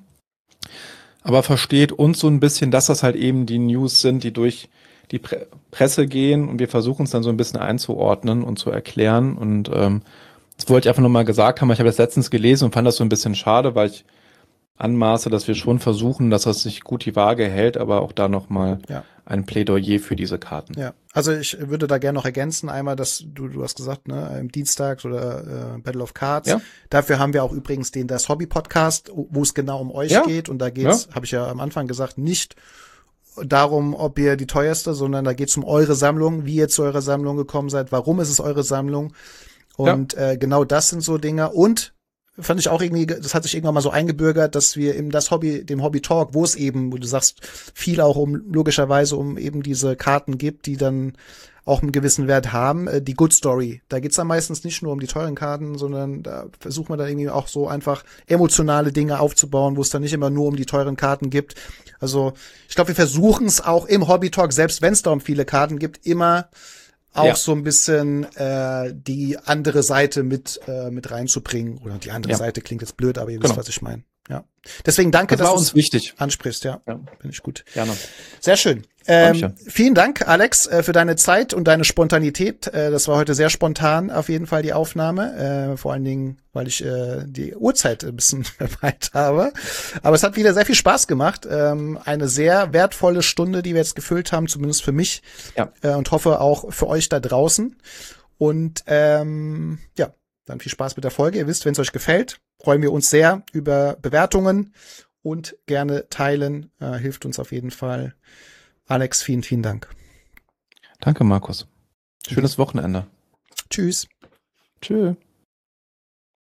Aber versteht uns so ein bisschen, dass das halt eben die News sind, die durch die Pre- Presse gehen, und wir versuchen es dann so ein bisschen einzuordnen und zu erklären. Und ähm, das wollte ich einfach nochmal gesagt haben. Ich habe das letztens gelesen und fand das so ein bisschen schade, weil ich anmaße, dass wir schon versuchen, dass das sich gut die Waage hält, aber auch da nochmal ja. ein Plädoyer für diese Karten. Ja, also ich würde da gerne noch ergänzen, einmal, dass du, du hast gesagt, ne, im Dienstag oder äh, Battle of Cards. Ja. Dafür haben wir auch übrigens den das Hobby-Podcast, wo es genau um euch ja. geht. Und da geht's, ja. habe ich ja am Anfang gesagt, nicht darum, ob ihr die teuerste, sondern da geht's um eure Sammlung, wie ihr zu eurer Sammlung gekommen seid, warum ist es eure Sammlung. Und ja. äh, genau das sind so Dinge. Und fand ich auch irgendwie, das hat sich irgendwann mal so eingebürgert, dass wir im das Hobby, dem Hobby Talk, wo es eben, wo du sagst, viel auch um, logischerweise um eben diese Karten gibt, die dann auch einen gewissen Wert haben, äh, die Good Story. Da geht's dann meistens nicht nur um die teuren Karten, sondern da versucht man dann irgendwie auch so einfach emotionale Dinge aufzubauen, wo es dann nicht immer nur um die teuren Karten gibt. Also ich glaube, wir versuchen es auch im Hobby Talk, selbst wenn es da um viele Karten gibt, immer auch Ja. so ein bisschen äh, die andere Seite mit äh, mit reinzubringen. Oder die andere Ja. Seite klingt jetzt blöd, aber ihr Genau. wisst, was ich meine. Ja. Deswegen danke, Das war dass uns du es wichtig. ansprichst. Ja, Ja. finde ich gut. Gerne. Sehr schön. Ähm, vielen Dank, Alex, äh, für deine Zeit und deine Spontanität. Äh, das war heute sehr spontan, auf jeden Fall die Aufnahme. Äh, vor allen Dingen, weil ich äh, die Uhrzeit ein bisschen verpeilt habe. Aber es hat wieder sehr viel Spaß gemacht. Ähm, eine sehr wertvolle Stunde, die wir jetzt gefüllt haben, zumindest für mich. Ja. Äh, und hoffe auch für euch da draußen. Und ähm, ja, dann viel Spaß mit der Folge. Ihr wisst, wenn es euch gefällt, freuen wir uns sehr über Bewertungen und gerne teilen. Äh, hilft uns auf jeden Fall. Alex, vielen, vielen Dank. Danke, Markus. Schönes Wochenende. Tschüss. Tschüss.